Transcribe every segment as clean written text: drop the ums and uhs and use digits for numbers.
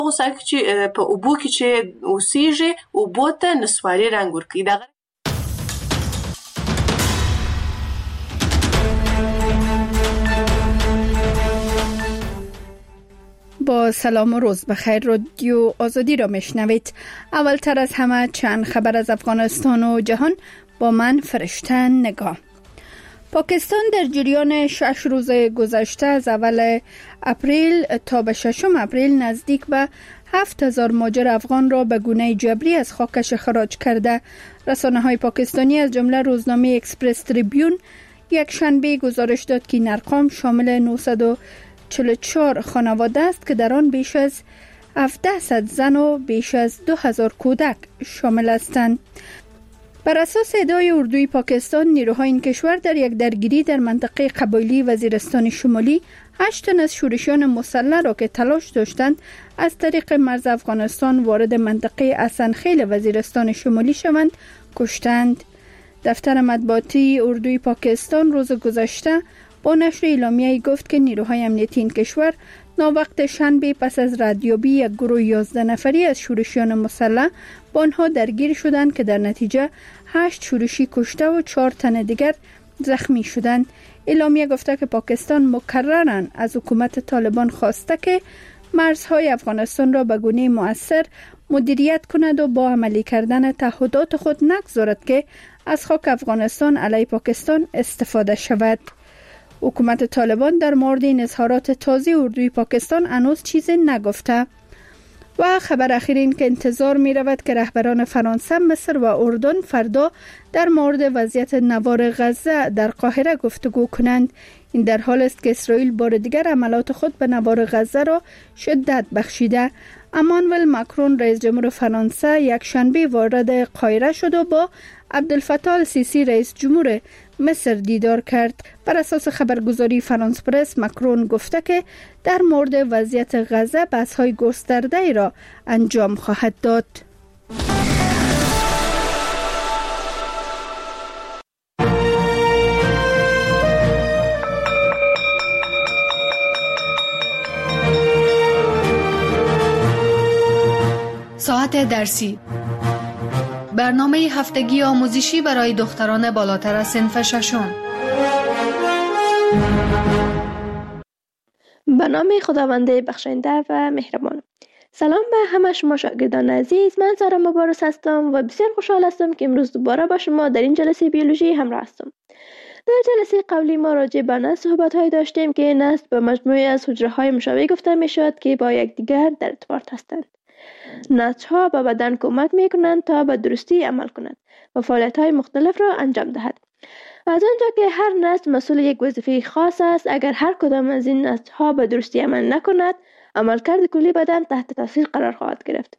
اوسه چې په اوبو کې چې اوسېږي اوبو ته نسواري رنګ ورکوي. با سلام و روز بخیر. رادیو آزادی را میشنوید. اولتر از همه چند خبر از افغانستان و جهان با من فرشته نگاه. پاکستان در جریان 6 روز گذشته از اول اپریل تا به 6 اپریل نزدیک به 7000 مهاجر افغان را به گونه جبری از خاکش خراج کرده. رسانه‌های پاکستانی از جمله روزنامه اکسپرس تریبیون یک شنبه گزارش داد که این ارقام شامل 944 خانواده است که در آن بیش از 1700 زن و بیش از 2000 کودک شامل هستند. بر اساس ادعای اردوی پاکستان، نیروهای این کشور در یک درگیری در منطقه قبایلی وزیرستان شمالی 8 تن از شورشیان مسلح را که تلاش داشتند از طریق مرز افغانستان وارد منطقه اسنخیل وزیرستان شمالی شوند کشتند. دفتر مطبوعاتی اردوی پاکستان روز گذشته با نشر اعلامیه‌ای گفت که نیروهای امنیتی این کشور ناوقت شنبه پس از ردیابی یک گروه 11 نفری از شورشیان مسلح با آنها درگیر شدند که در نتیجه 8 شورشی کشته و 4 تن دیگر زخمی شدند. اعلامیه گفته که پاکستان مکرراً از حکومت طالبان خواسته که مرزهای افغانستان را به گونه مؤثر مدیریت کند و با عملی کردن تعهدات خود نگذارد که از خاک افغانستان علیه پاکستان استفاده شود. حکومت طالبان در مورد این اظهارات تازه اردوی پاکستان هنوز چیزی نگفته. و خبر اخیر این که انتظار می رود که رهبران فرانسه، مصر و اردن فردا در مورد وضعیت نوار غزه در قاهره گفتگو کنند. این در حال است که اسرائیل بار دیگر حملات خود به نوار غزه را شدت بخشیده. امانوئل ماکرون رئیس جمهور فرانسه یک شنبه وارد قاهره شد و با عبدالفتاح السیسی رئیس جمهور مصر دیدار کرد. بر اساس خبرگزاری فرانس پرس، ماکرون گفته که در مورد وضعیت غزه بحث‌های گسترده‌ای را انجام خواهد داد. ساعت درسی، برنامه هفتگی آموزشی برای دختران بالاتر از صنف ششم. به نام خداوند بخشنده و مهربان. سلام به همه شما شاگردان عزیز. من سارا مبارز هستم و بسیار خوشحال هستم که امروز دوباره با شما در این جلسه بیولوژی همراه هستم. در جلسه قبلی ما راجع به نسل صحبت‌هایی داشتیم که نسل به مجموعه از حجره‌های مشابه گفته می‌شود که با یکدیگر در ارتباط هستند. نسج‌ها به بدن کمک می‌کنند تا به درستی عمل کند و فعالیت‌های مختلف را انجام دهد. از آنجا که هر نسل مسئول یک وظیفه خاص است، اگر هر کدام از این نسج‌ها به درستی عمل نکند، عملکرد کلی بدن تحت تاثیر قرار خواهد گرفت.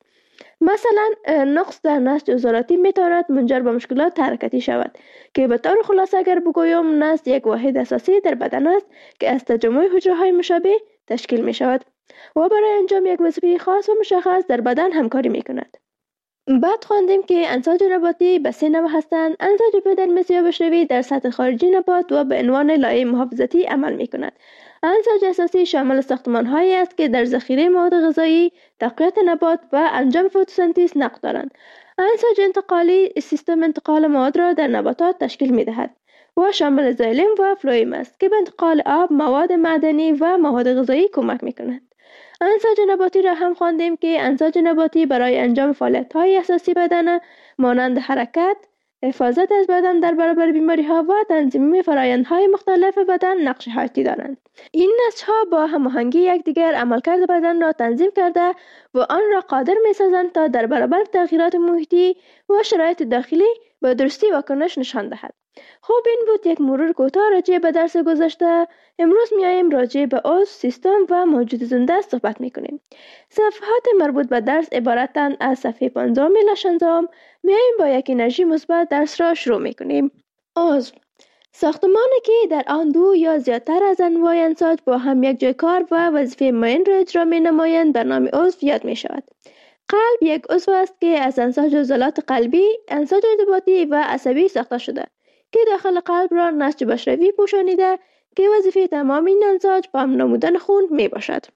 مثلا نقص در نسج عضلاتی میتواند منجر به مشکلات حرکتی شود که به طور خلاصه اگر بگویم نسج یک واحد اساسی در بدن است که از تجمع حجره‌های مشابه تشکیل می شود و برای انجام یک وظیفه خاص و مشخص در بدن همکاری می کند. بعد خواندیم که انساج نباتی به 3 نوع هستند. انساج اپیدرمیس یا بشروی در سطح خارجی نبات و به عنوان لایه محافظتی عمل می کند. انساج اساسی شامل ساختمان‌هایی است که در ذخیره مواد غذایی، تقویت نبات و انجام فتوسنتز نقش دارند. انساج انتقالی سیستم انتقال مواد را در نباتات تشکیل می دهد و شامل زایلم و فلوئیم است که به انتقال آب، مواد معدنی و مواد غذایی کمک می کند. انساج نباتی را هم خواندیم که انساج نباتی برای انجام فعالیت‌های اساسی بدن مانند حرکت، حفاظت از بدن در برابر بیماری‌ها و تنظیم فرآیندهای مختلف بدن نقش حیاتی دارند. این نسج‌ها با هماهنگی یکدیگر عملکرد بدن را تنظیم کرده و آن را قادر می‌سازند تا در برابر تغییرات محیطی و شرایط داخلی به درستی واکنش نشان دهد. خب این بود یک مرور کوتاه راجع به درس گذشته. امروز میایم راجع به عضو، سیستم و موجود زنده صحبت میکنیم. صفحات مربوط به درس عبارتند از صفحه 5 الی 16. میایم با یک انرژی مثبت درس را شروع میکنیم. عضو، ساختمانی که در آن 2 یا زیادتر از انواع انساج با هم یک جای کار و وظیفه معین را اجرا مینمایند به نام عضو یاد میشود. قلب یک عضو است که از انساج عضلات قلبی، انساج ارتباطی و عصبی ساخته شده که داخل قلب را نسج بشروی پوشانیده که وظیفه تمام این انساج پمپ نمودن خون می باشد.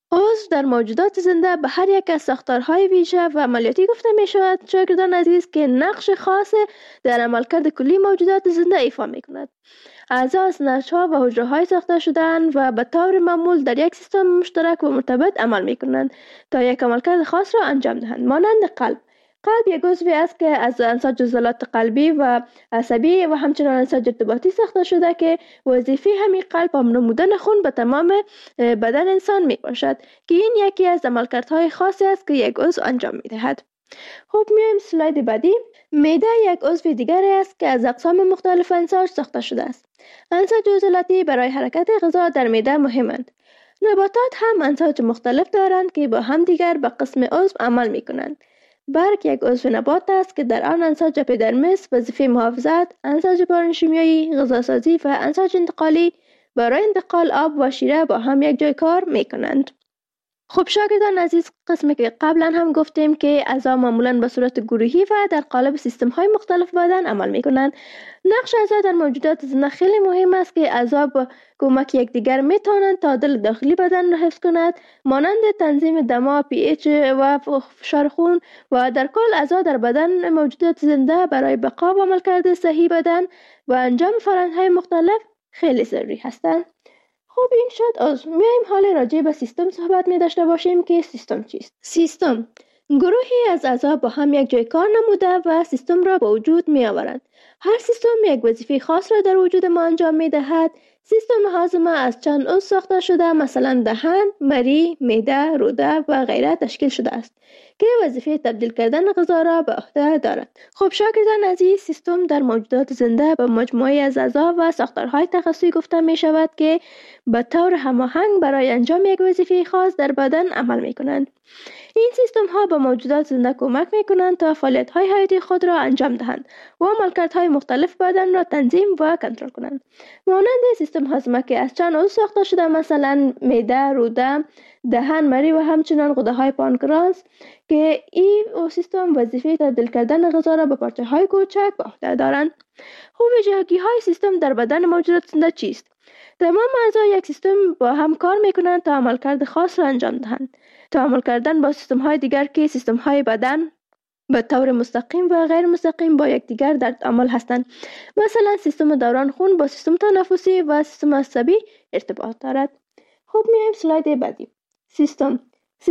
عضو در موجودات زنده به هر یک از ساختارهای ویژه و عملیاتی گفته می شود شاگردان عزیز که نقش خاص در عملکرد کلی موجودات زنده ایفا می کند. اعضا از نسج‌ها و حجره‌های ساخته شده‌اند و به طور معمول در یک سیستم مشترک و مرتبط عمل می کنند تا یک عملکرد خاص را انجام دهند. مانند قلب یک عضوی است که از انساج عضلات قلبی و عصبی و همچنین انساج ارتباطی ساخته شده که وظیفه همین قلب هم نمودن خون به تمام بدن انسان می باشد که این یکی از عملکردهای خاصی است که یک عضو انجام می دهد. خب میایم سلاید بعدی. معده یک عضو دیگری است که از اقسام مختلف انساج ساخته شده است. انساج عضلاتی برای حرکت غذا در معده مهمند. نباتات هم انساج مختلف دارند که با هم دیگر به قسم عضو عمل می کنند. برگ یک عضو نبات است که در آن انساج اپیدرمیس وظیفه محافظت، انساج پارنشیمیایی، غذاسازی و انساج انتقالی برای انتقال آب و شیره با هم یک جای کار می کنند. خب شاگردان عزیز، قسمی که قبلا هم گفتیم که اعضا معمولا به صورت گروهی و در قالب سیستم های مختلف بدن عمل می کنند. نقش اعضا در موجودات زنده خیلی مهم است که اعضا با کمک یکدیگر می توانند تعادل داخلی بدن را حفظ کنند، مانند تنظیم دما، pH و فشار خون و در کل اعضا در بدن موجودات زنده برای بقا و عملکرد صحیح بدن و انجام فرآیندهای مختلف خیلی ضروری هستند. خب این شد عضو. میایم حال راجع به سیستم صحبت می داشته باشیم که سیستم چیست؟ سیستم گروهی از اعضا با هم یک جای کار نموده و سیستم را به وجود می آورند. هر سیستم یک وظیفه خاص را در وجود ما انجام می دهد. سیستم هاضمه از چند عضو ساخته شده، مثلا دهن، مری، معده، روده و غیره تشکیل شده است که وظیفه تبدیل کردن غذا را به عهده دارد. خب شاگردان عزیز، سیستم در موجودات زنده به مجموعه از اعضا و ساختارهای تخصصی گفته می شود که به طور هماهنگ برای انجام یک وظیفه خاص در بدن عمل می کنند. این سیستم ها به موجودات زنده کمک می کنند تا فعالیت های حیاتی خود را انجام دهند و عملکردهای مختلف بدن را تنظیم و کنترل کنند. مانند سیستم هاضمه که از چند عضو ساخته شده، مثلا معده، روده، دهن، مری و همچنین غده های پانکراس که این سیستم وظیفه تبدیل کردن غذا را به پارچه های کوچک به عهده دارند. خب ویژگی های سیستم در بدن موجودات زنده چیست؟ تمام اعضای یک سیستم با هم کار میکنند تا عملکرد خاص را انجام دهند. تعامل کردن با سیستم های دیگر که سیستم های بدن به طور مستقیم و غیر مستقیم با یکدیگر در تعامل هستند. مثلا سیستم دوران خون با سیستم تنفسی و سیستم عصبی ارتباط دارد. خب میایم سلاید بعدی. سیستم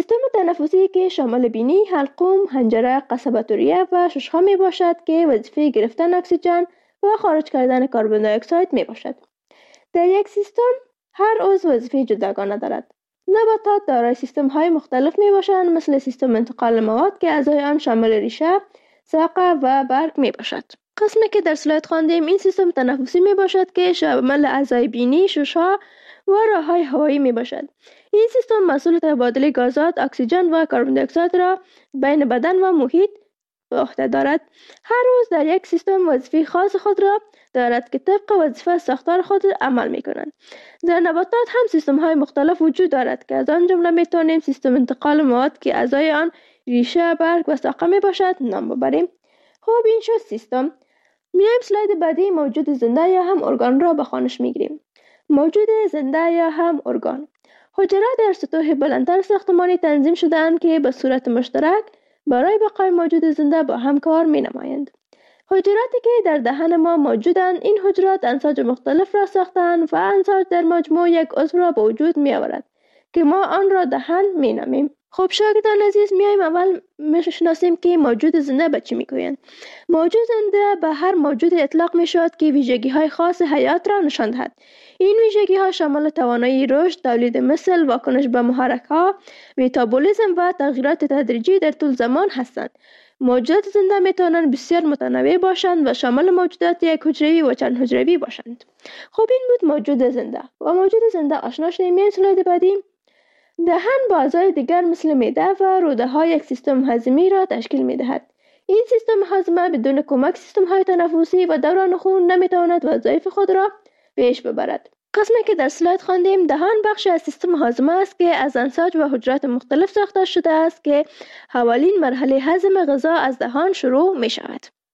تنفسی که شامل بینی، حلقوم، حنجره، قصبه ریه و ششها می باشد که وظیفه گرفتن اکسیژن و خارج کردن کربن دی اکساید می باشد. در یک سیستم هر عضو وظیفه جداگانه دارد. نباتات دارای سیستم های مختلف می باشند، مثل سیستم انتقال مواد که اعضای آن شامل ریشه، ساقه و برگ می باشد. قسمی که در سلاید خواندیم این سیستم تنفسی می باشد که شامل اعضای بینی، ششها و راههای هوایی می باشد. این سیستم مسئول تبادل گازات، اکسیژن و کربن دی اکساید را بین بدن و محیط به عهده دارد. هر عضو در یک سیستم وظیفه خاص خود را دارد که طبق وظیفه ساختار خود عمل می کنند. در نباتات هم سیستم های مختلف وجود دارد که از آن جمله می توانیم سیستم انتقال مواد که اعضای آن ریشه، برگ و ساقه می باشد نام ببریم. خب این شد سیستم. میایم سلاید بعدی. موجود زنده یا هم ارگان را به خوانش می گیریم. موجود زنده یا هم ارگان حجرات در سطوح بلندتر ساختمانی تنظیم شده‌اند که به صورت مشترک برای بقای موجود زنده با هم کار می نمایند. حجراتی که در دهن ما موجودند، این حجرات انساج مختلف را ساختند و انساج در مجموع یک عضو را به وجود می آورد که ما آن را دهن می نامیم. خب شاگردان عزیز، میایم اول میشناسیم که موجود زنده به چی میگویند. موجود زنده به هر موجود اطلاق می شود که ویژگی های خاص حیات را نشان دهد. این ویژگی ها شامل توانایی رشد، تولید مثل، واکنش به محرک ها، متابولیسم و تغییرات تدریجی در طول زمان هستند. موجودات زنده می توانند بسیار متنوع باشند و شامل موجودات یک حجروی و چند حجروی باشند. خب این بود موجود زنده. و موجود زنده آشنا شدیم. میایم سلاید بعدی. دهن با اعضای دیگر مثل معده و روده ها یک سیستم هضمی را تشکیل می دهد. این سیستم هضم بدون کمک سیستم های تنفسی و دوران خون نمی تواند وظایف خود را پیش ببرد. قسمی که در سلاید خواندیم، دهان بخشی از سیستم هاضمه است که از انساج و حجرات مختلف ساخته شده است که حوالین مرحله هضم غذا از دهان شروع می شود.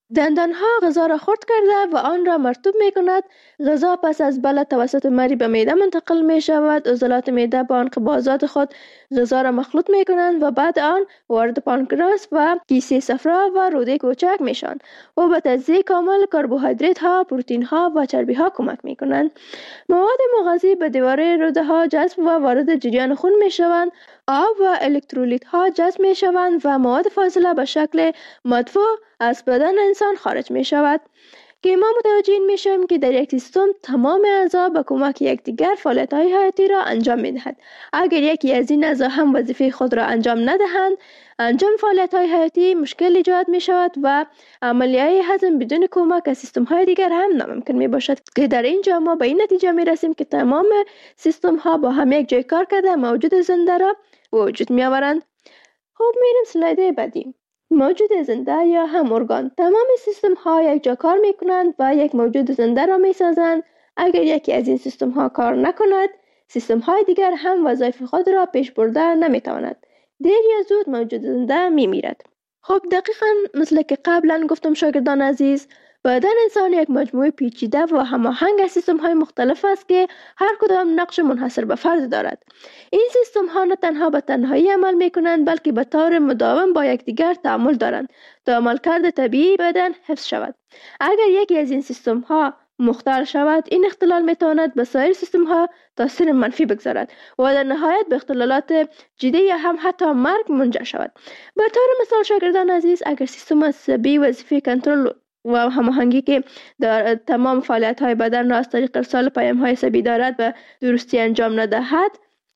دندانها غذا را خرد کرده و آن را مرطوب می کند. غذا پس از بلع توسط مری به معده منتقل می شود. عضلات معده با انقباضات خود غذا را مخلوط می کنند و بعد آن وارد پانکراس و کیسه صفرا و روده کوچک می شوند و به تجزیه کامل کربوهیدرات ها، پروتئین ها و چربی ها کمک می کنند. مواد مغذی به دیواره روده ها جذب و وارد جریان خون می شوند. آب و الکترولیت ها جذب می شوند و مواد فاضله به شکل مدفوع از بدن انسان خارج می شود که ما متوجه می شویم که در یک سیستم تمام اعضا به کمک یکدیگر فعالیت های حیاتی را انجام می دهند. اگر یکی از این اعضا هم وظیفه خود را انجام ندهند، انجام فعالیت های حیاتی مشکل ایجاد می شود و عملیه هضم بدون کمک از سیستم های دیگر هم ناممکن می باشد که در اینجا ما به این نتیجه می رسیم که تمام سیستم ها با هم یک جای کار کرده موجود زنده را وجود می آورند. خب میریم سلاید بعدی. موجود زنده یا هم ارگان. تمام سیستم ها یک جا کار می کنند و یک موجود زنده را می سازند. اگر یکی از این سیستم ها کار نکند، سیستم های دیگر هم وظایف خود را پیش برده نمی تواند. دیر یا زود موجود زنده می میرد. خب دقیقاً مثل که قبلا گفتم شاگردان عزیز، بدن انسان یک مجموعه پیچیده و هماهنگ از سیستم های مختلف است که هر کدام نقش منحصر به فرد دارد. این سیستم ها نه تنها به تنهایی عمل می کنند بلکه به طور مداوم با یکدیگر تعامل دارند تا عملکرد طبیعی بدن حفظ شود. اگر یکی از این سیستم ها مختل شود، این اختلال می تواند به سایر سیستم ها تاثیر منفی بگذارد و در نهایت به اختلالات جدی یا هم حتی مرگ منجر شود. به طور مثال شاگردان عزیز، اگر سیستم عصبی وظیفه کنترل و هماهنگی که در تمام فعالیت های بدن را از طریق ارسال پیام های عصبی دارد و درستی انجام ندهد،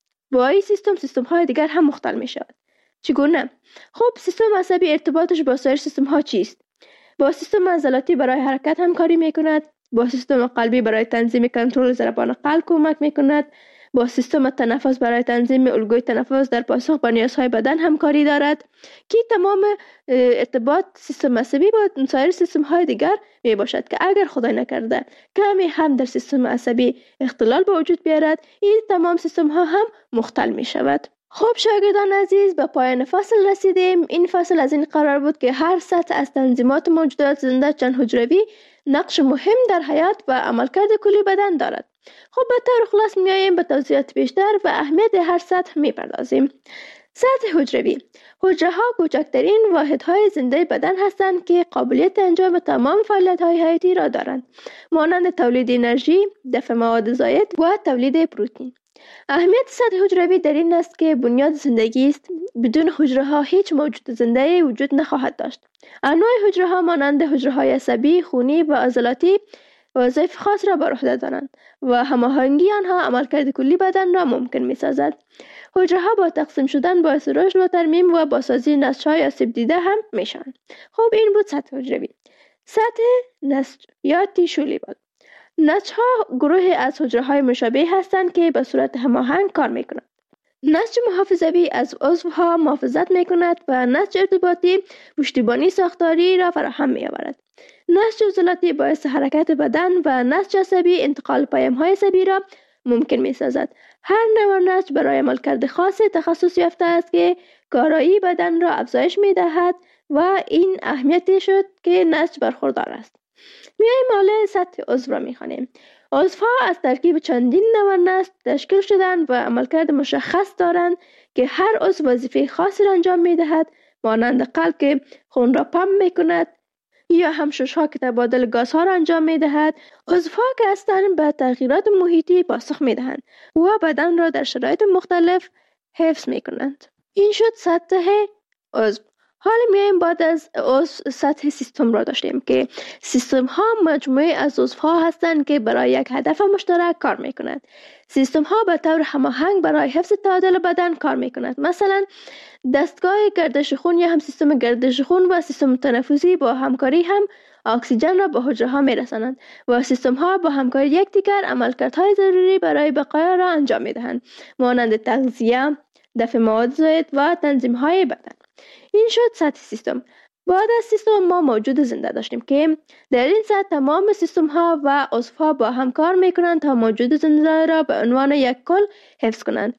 با این سیستم های دیگر هم مختل می شود. چگونه؟ خب سیستم عصبی ارتباطش با سایر سیستم ها چیست؟ با سیستم عضلاتی برای حرکت همکاری می کند، با سیستم قلبی برای تنظیم کنترل ضربان قلب کمک می کند، با سیستم تنفس برای تنظیم الگوی تنفس در پاسخ به نیازهای بدن همکاری دارد که تمام ارتباط سیستم عصبی با سایر سیستم های دیگر می باشد که اگر خدای نکرده کمی هم در سیستم عصبی اختلال به وجود بیارد، این تمام سیستم ها هم مختل می شود. خب شاگردان عزیز، به پایان فصل رسیدیم. این فصل از این قرار بود که هر سطح از تنظیمات موجودات زنده چند حجروی نقش مهم در حیات و عملکرد کلی بدن دارد. خب به طور خلاص میاییم به توضیحات بیشتر و اهمیت هر سطح میپردازیم. سطح حجروی. حجره ها کوچکترین واحدهای زنده بدن هستند که قابلیت انجام تمام فعالیت‌های حیاتی را دارند، مانند تولید انرژی، دفع مواد زائد و تولید پروتئین. اهمیت سطح حجروی در این است که بنیاد زندگی است. بدون حجره ها هیچ موجود زنده وجود نخواهد داشت. انواع حجره ها مانند حجره های عصبی، خونی و عضلاتی وظایف خاص را بر عهده دارند و هماهنگی آنها عملکرد کلی بدن را ممکن می سازد. حجره ها با تقسیم شدن باعث رشد و ترمیم و بازسازی نسج‌های آسیب دیده هم می شوند. خب این بود سطح حجروی. سطح نسج یا تیشو لیول. نسج‌ها گروه از حجره‌های مشابه هستند که به صورت هماهنگ کار می‌کنند. نسج محافظوی از عضوها محافظت می‌کند و نسج ارتباطی پشتیبانی ساختاری را فراهم می‌آورد. نسج عضلاتی باعث حرکت بدن و نسج عصبی انتقال پیام‌های عصبی را ممکن می‌سازد. هر نوع نسج برای عملکرد خاص تخصص یافته است که کارایی بدن را افزایش می‌دهد و این اهمیتی شد که نسج برخوردار است. میایم حالا سطح عضو را میخوانیم. عضوها از ترکیب چندین نوع نسج تشکیل شدند و عملکرد مشخص دارند که هر عضو وظیفه خاصی را انجام میدهد، مانند قلب که خون را پمپ میکند یا هم ششها که تبادل گازها را انجام میدهد. عضوها که هستند به تغییرات محیطی پاسخ میدهند و بدن را در شرایط مختلف حفظ میکنند. این شد سطح عضو. حالا میایم بعد از عضو سطح سیستم را داشتیم که سیستم ها مجموعه از عضوها هستند که برای یک هدف مشترک کار میکنند. سیستم ها به طور هماهنگ برای حفظ تعادل بدن کار میکنند. مثلا دستگاه گردش خون یا هم سیستم گردش خون و سیستم تنفسی با همکاری هم اکسیژن را به حجره ها میرسانند و سیستم ها با همکاری یکدیگر عملکردهای ضروری برای بقا را انجام میدهند، مانند تغذیه، دفع مواد زائد و تنظیم های بدن. این شد سطح سیستم. بعد از سیستم ما موجود زنده داشتیم که در این سطح تمام سیستم ها و عضوها با هم کار میکنند تا موجود زنده را به عنوان یک کل حفظ کنند.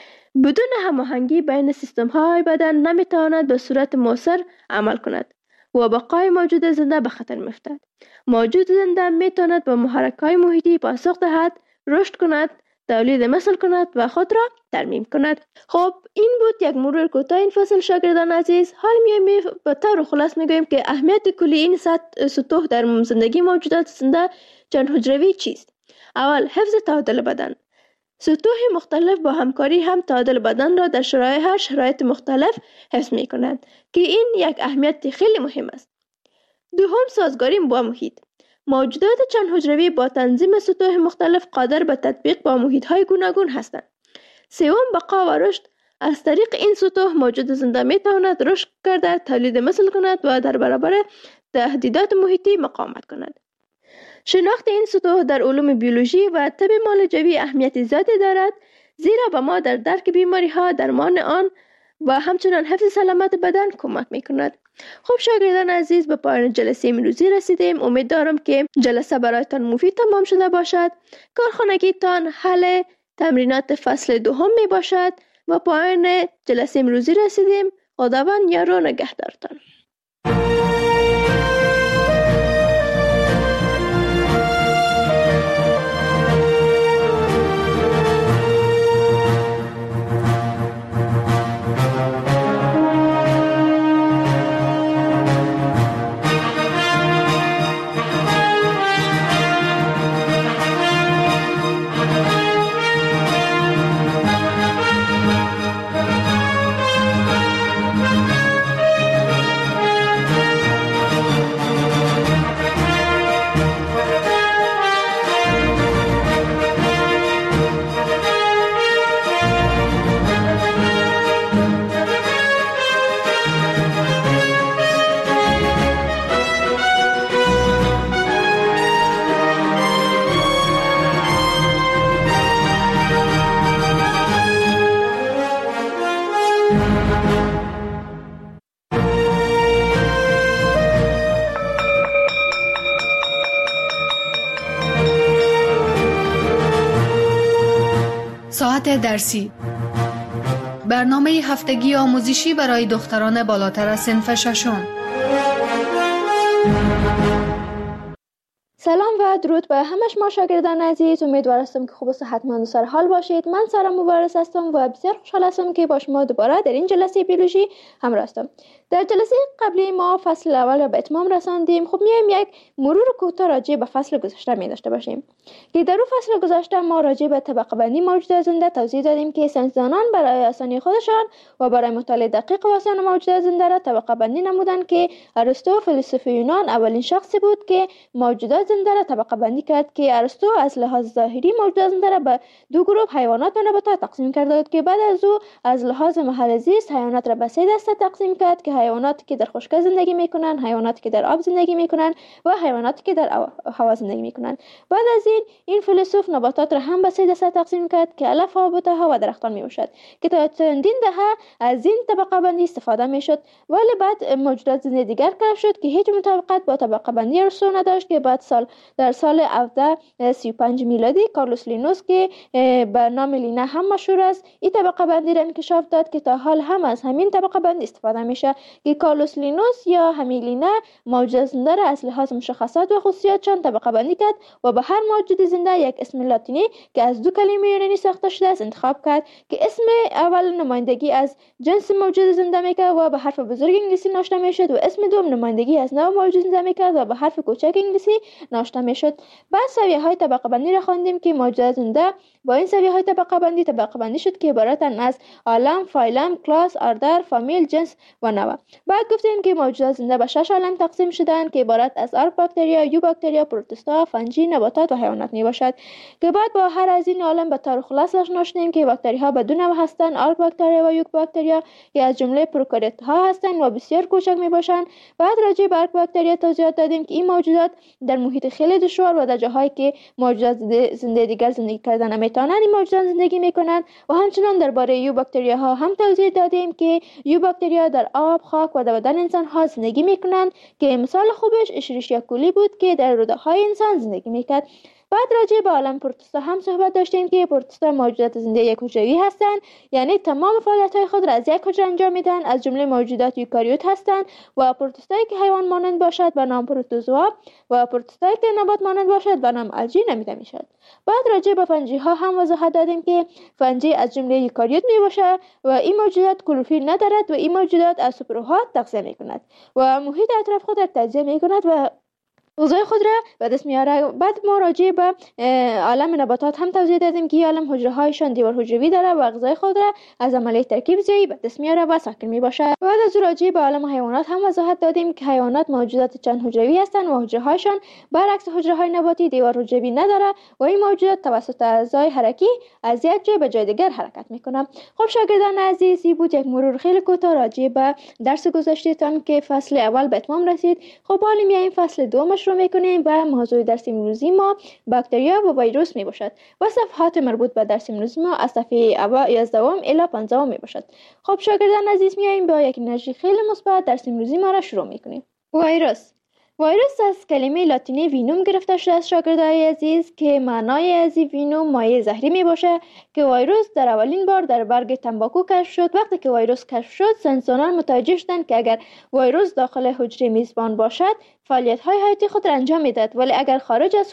بدون هماهنگی بین سیستم های بدن نمیتواند به صورت مؤثر عمل کند و بقای موجود زنده به خطر می‌افتد. موجود زنده می‌تواند با محرک‌های محیطی پاسخ دهد، رشد کند، تولید مثل کند و خود را ترمیم کند. خب این بود یک مرور کوتاه این فصل شاگردان عزیز. حال میایم به طور خلاص میگوییم که اهمیت کلی این سطوح در زندگی موجودات زنده چند حجروی چیست. اول، حفظ تعادل بدن. سطوح مختلف با همکاری هم تعادل بدن را در شرایط مختلف حفظ می کنند که این یک اهمیت خیلی مهم است. دوم، سازگاری با محیط. موجودات چند حجروی با تنظیم سطوح مختلف قادر به تطبیق با محیط‌های گوناگون هستند. سوم، بقا و رشد. از طریق این سطوح موجود زنده می تواند رشد کرده، تولید مثل کند و در برابر تهدیدات محیطی مقاومت کند. شناخت این سطوح در علوم بیولوژی و طب معالجوی اهمیت زیادی دارد، زیرا به ما در درک بیماری‌ها، درمان آن و همچنان حفظ سلامت بدن کمک می‌کند. خب شاگردان عزیز، به پایان جلسه امروزی رسیدیم. امید دارم که جلسه برایتان مفید تمام شده باشد. کارخانگیتان حل تمرینات فصل دوم می باشد و پایان جلسه امروزی رسیدیم. خداوند یار و نگهدارتان. ساعت درسی، برنامه هفتگی آموزشی برای دختران بالاتر از صنف ششم. سلام و درود به همه شما شاگردان عزیز. امیدوار هستم که خوب و صحتمند و سر حال باشید. من سارا مبارز هستم و بسیار خوشحال هستم که با شما دوباره در این جلسه بیولوژی همراه هستم. در جلسه قبلی ما فصل اول را به اتمام رساندیم. خب میایم یک مرور کوتاه راجع به فصل گذشته می داشته باشیم که در اون فصل گذشته ما راجع به طبقه بندی موجودات زنده توضیح دادیم که ساینسدانان برای آسانی خودشان و برای مطالعه دقیق و آسان موجودات زنده را طبقه بندی نمودند که ارسطو فیلسوف یونان اولین شخصی بود که موجودات زنده را طبقه بندی کرد که ارسطو از لحاظ ظاهری موجودات زنده را به دو گروه حیوانات و نباتات تقسیم کرده بود که بعد از او از لحاظ محل زیست حیوانات را به سه دسته تقسیم کرد که حیواناتی که در خشکی زندگی میکنند، حیواناتی که در آب زندگی میکنند و حیواناتی که در هوا زندگی میکنند. بعد از این فیلسوف نباتات را هم به سه دسته تقسیم کرد که علف ها، بوته ها و درختان میباشد که تا چندین دهه از این طبقه بندی استفاده میشد، ولی بعد موجودات زنده دیگر کشف شد که هیچ مطابقت با طبقه بندی ارسطو نداشت که بعد در سال 1735 میلادی کارلوس لینوس که به نام لینا هم مشهور است این طبقه بندی را انکشاف داد که تا حال هم از همین طبقه بندی استفاده میشه که کارلوس لینوس یا همین لینا موجود زنده را از لحاظ مشخصات و خصوصیاتشان طبقه بندی کرد و به هر موجود زنده یک اسم لاتینی که از دو کلمه یونانی ساخته شده است انتخاب کرد که اسم اول نمایندگی از جنس موجود زنده میکرد و به حرف بزرگ انگلیسی نوشته میشد و اسم دوم نمایندگی از نوع موجود زنده میکرد و به حرف کوچک انگلیسی نوشته میشد. بعد سویه‌های طبقه بندی را خواندیم که موجودات زنده با این سویه‌های طبقه بندی شد که عبارتند از عالم، فایلم، کلاس، اردر، فامیل، جنس و نوع. بعد گفتیم که موجودات زنده به 6 عالم تقسیم شدند که عبارت از آرک باکتریا، یو باکتریا، پروتوستا، فنجی، نباتات و حیوانات میباشد که بعد با هر از این عالم به طور خلاص آشنا شدیم که باکتری‌ها به دو نوع هستند، آرک باکتریا و یو باکتریا که از جمله پروکاریوت‌ها هستند و بسیار کوچک میباشند. بعد راجع به آرک باکتریا توضیحات دادیم که این موجودات در محیط خیلی دشوار و در جاهایی که موجودات زنده دیگر زندگی کردن نمیتونند این موجودات زندگی میکنند و همچنان درباره یو باکتریا ها هم توضیح دادیم که یو باکتریا در آب، خاک و در بدن انسان ها زندگی میکنند که مثال خوبش اشریشیا کولی بود که در روده های انسان زندگی میکرد. بعد راجع به عالم پروتوستا هم صحبت داشتیم که پروتوستا موجودات زنده یک حجروی هستند، یعنی تمام فعالیت‌های خود را از یک حجره انجام میدن، از جمله موجودات یوکاریوت هستند و پروتوستایی که حیوان مانند باشد به نام پروتوزوا و پروتوستایی که نبات مانند باشد به نام الژی نامیده میشد. بعد راجع به فنجی ها هم وضاحت دادیم که فنجی از جمله یوکاریوت می باشد و این موجودات کلروفیل ندارد و این موجودات از سوپرها تغذیه می کند و محیط اطراف خود را تجزیه می کند و غذای خود را به دست میاره. بعد ما راجع به عالم نباتات هم توضیح دادیم که عالم حجره هایشان دیوار حجروی داره و غذای خود را از عملیه ترکیب زیایی به دست میاره و ساکن می باشه. بعد از راجع به عالم حیوانات هم وضاحت دادیم که حیوانات موجودات چند حجروی هستند و حجره هایشان برعکس حجره های نباتی دیوار حجروی نداره و این موجودات توسط اعضای حرکی از یک جای به جای دیگر حرکت میکنه. خب شاگردان عزیز، این بود یک مرور خیلی کوتاه راجع به درس گذشتهتان که فصل اول به اتمام رسید. خب حالا میایم فصل دوم شروع میکنیم و موضوع درس امروزی ما باکتریا و ویروس می باشد و صفحات مربوط به درس امروزی ما از صفحه 11 الی 15 می باشد. خب شاگردان عزیز، میایم با یک انرژی خیلی مثبت درس امروزی ما را شروع میکنیم. ویروس از کلمه لاتینی وینوم گرفته شده است شاگردای عزیز که معنای از وینوم مایع زهری می باشه که ویروس در اولین بار در برگ تنباکو کشف شد. وقتی که ویروس کشف شد، ساینسدانان متوجه شدند که اگر ویروس داخل حجره میزبان باشد فعالیت‌های حیاتی خود را انجام میدهد، ولی اگر خارج از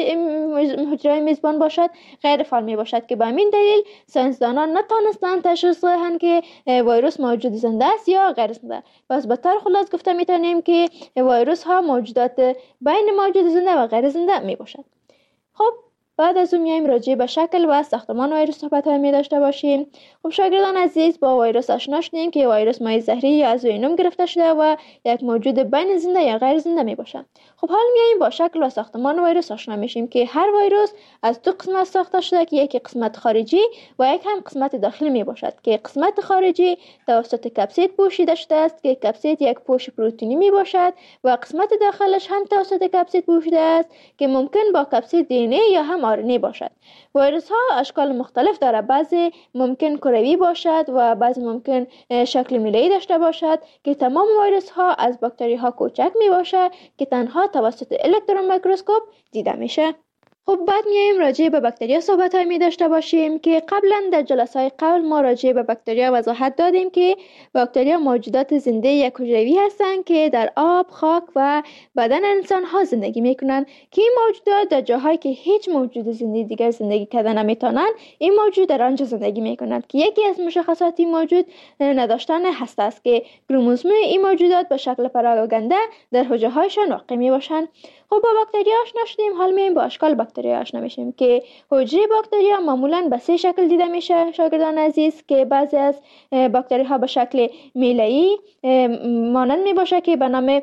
حجره میزبان باشد غیر فعال می باشد که به همین دلیل ساینسدانان نتوانستند تشخیص دهند که ویروس موجود زنده است یا غیر زنده. پس به طور خلاص گفته میتونیم که ویروس ها موجودات بین موجود زنده و غیر زنده می باشد. خب بعد از اون میایم راجع به شکل و ساختمان ویروس صحبت‌های می داشته باشیم. خب شاگردان عزیز، با ویروس آشنا شدیم که ویروس مایع زهری یا از وینوم گرفته شده و یک موجود بین زنده یا غیر زنده می باشد. خب حالا میایم با شکل و ساختمان ویروس آشنا میشیم که هر ویروس از دو قسمت ساخته شده که یک قسمت خارجی و یک هم قسمت داخلی می باشد که قسمت خارجی توسط کپسید پوشیده شده است که کپسید یک پوش پروتئینی می باشد و قسمت داخلش هم توسط کپسید پوشیده است که ممکن با کپسید دی ان ای یا هم آر ان ای باشد. ویروس ها اشکال مختلف داره، بعضی ممکن کروی باشد و بعضی ممکن شکل میله‌ای داشته باشد که تمام ویروس ها از باکتری ها کوچک می باشد که تنها توسط الکترون میکروسکوپ دیده میشه. خب بعد میایم راجع به باکتریا صحبت‌های می داشته باشیم که قبلا در جلسه‌های قبل ما راجع به باکتریا وضاحت دادیم که باکتریا موجودات زنده یک حجروی هستند که در آب، خاک و بدن انسان ها زندگی میکنند که این موجودات در جاهایی که هیچ موجود زنده دیگر زندگی کردن نمیتونن، این موجود در آنجا زندگی میکنند که یکی از مشخصات این موجود نداشتن هسته است که کروموزوم این موجودات به شکل پراگنده در حجره هایشان واقع می باشند. خب با باکتریا آشنا شدیم، حالا میایم با اشکال باکتریا آشنا میشیم که حجره باکتریا معمولا به 3 شکل دیده میشه شاگردان عزیز که بعضی از باکتری ها به شکل میله‌ای مانند می باشه که به نام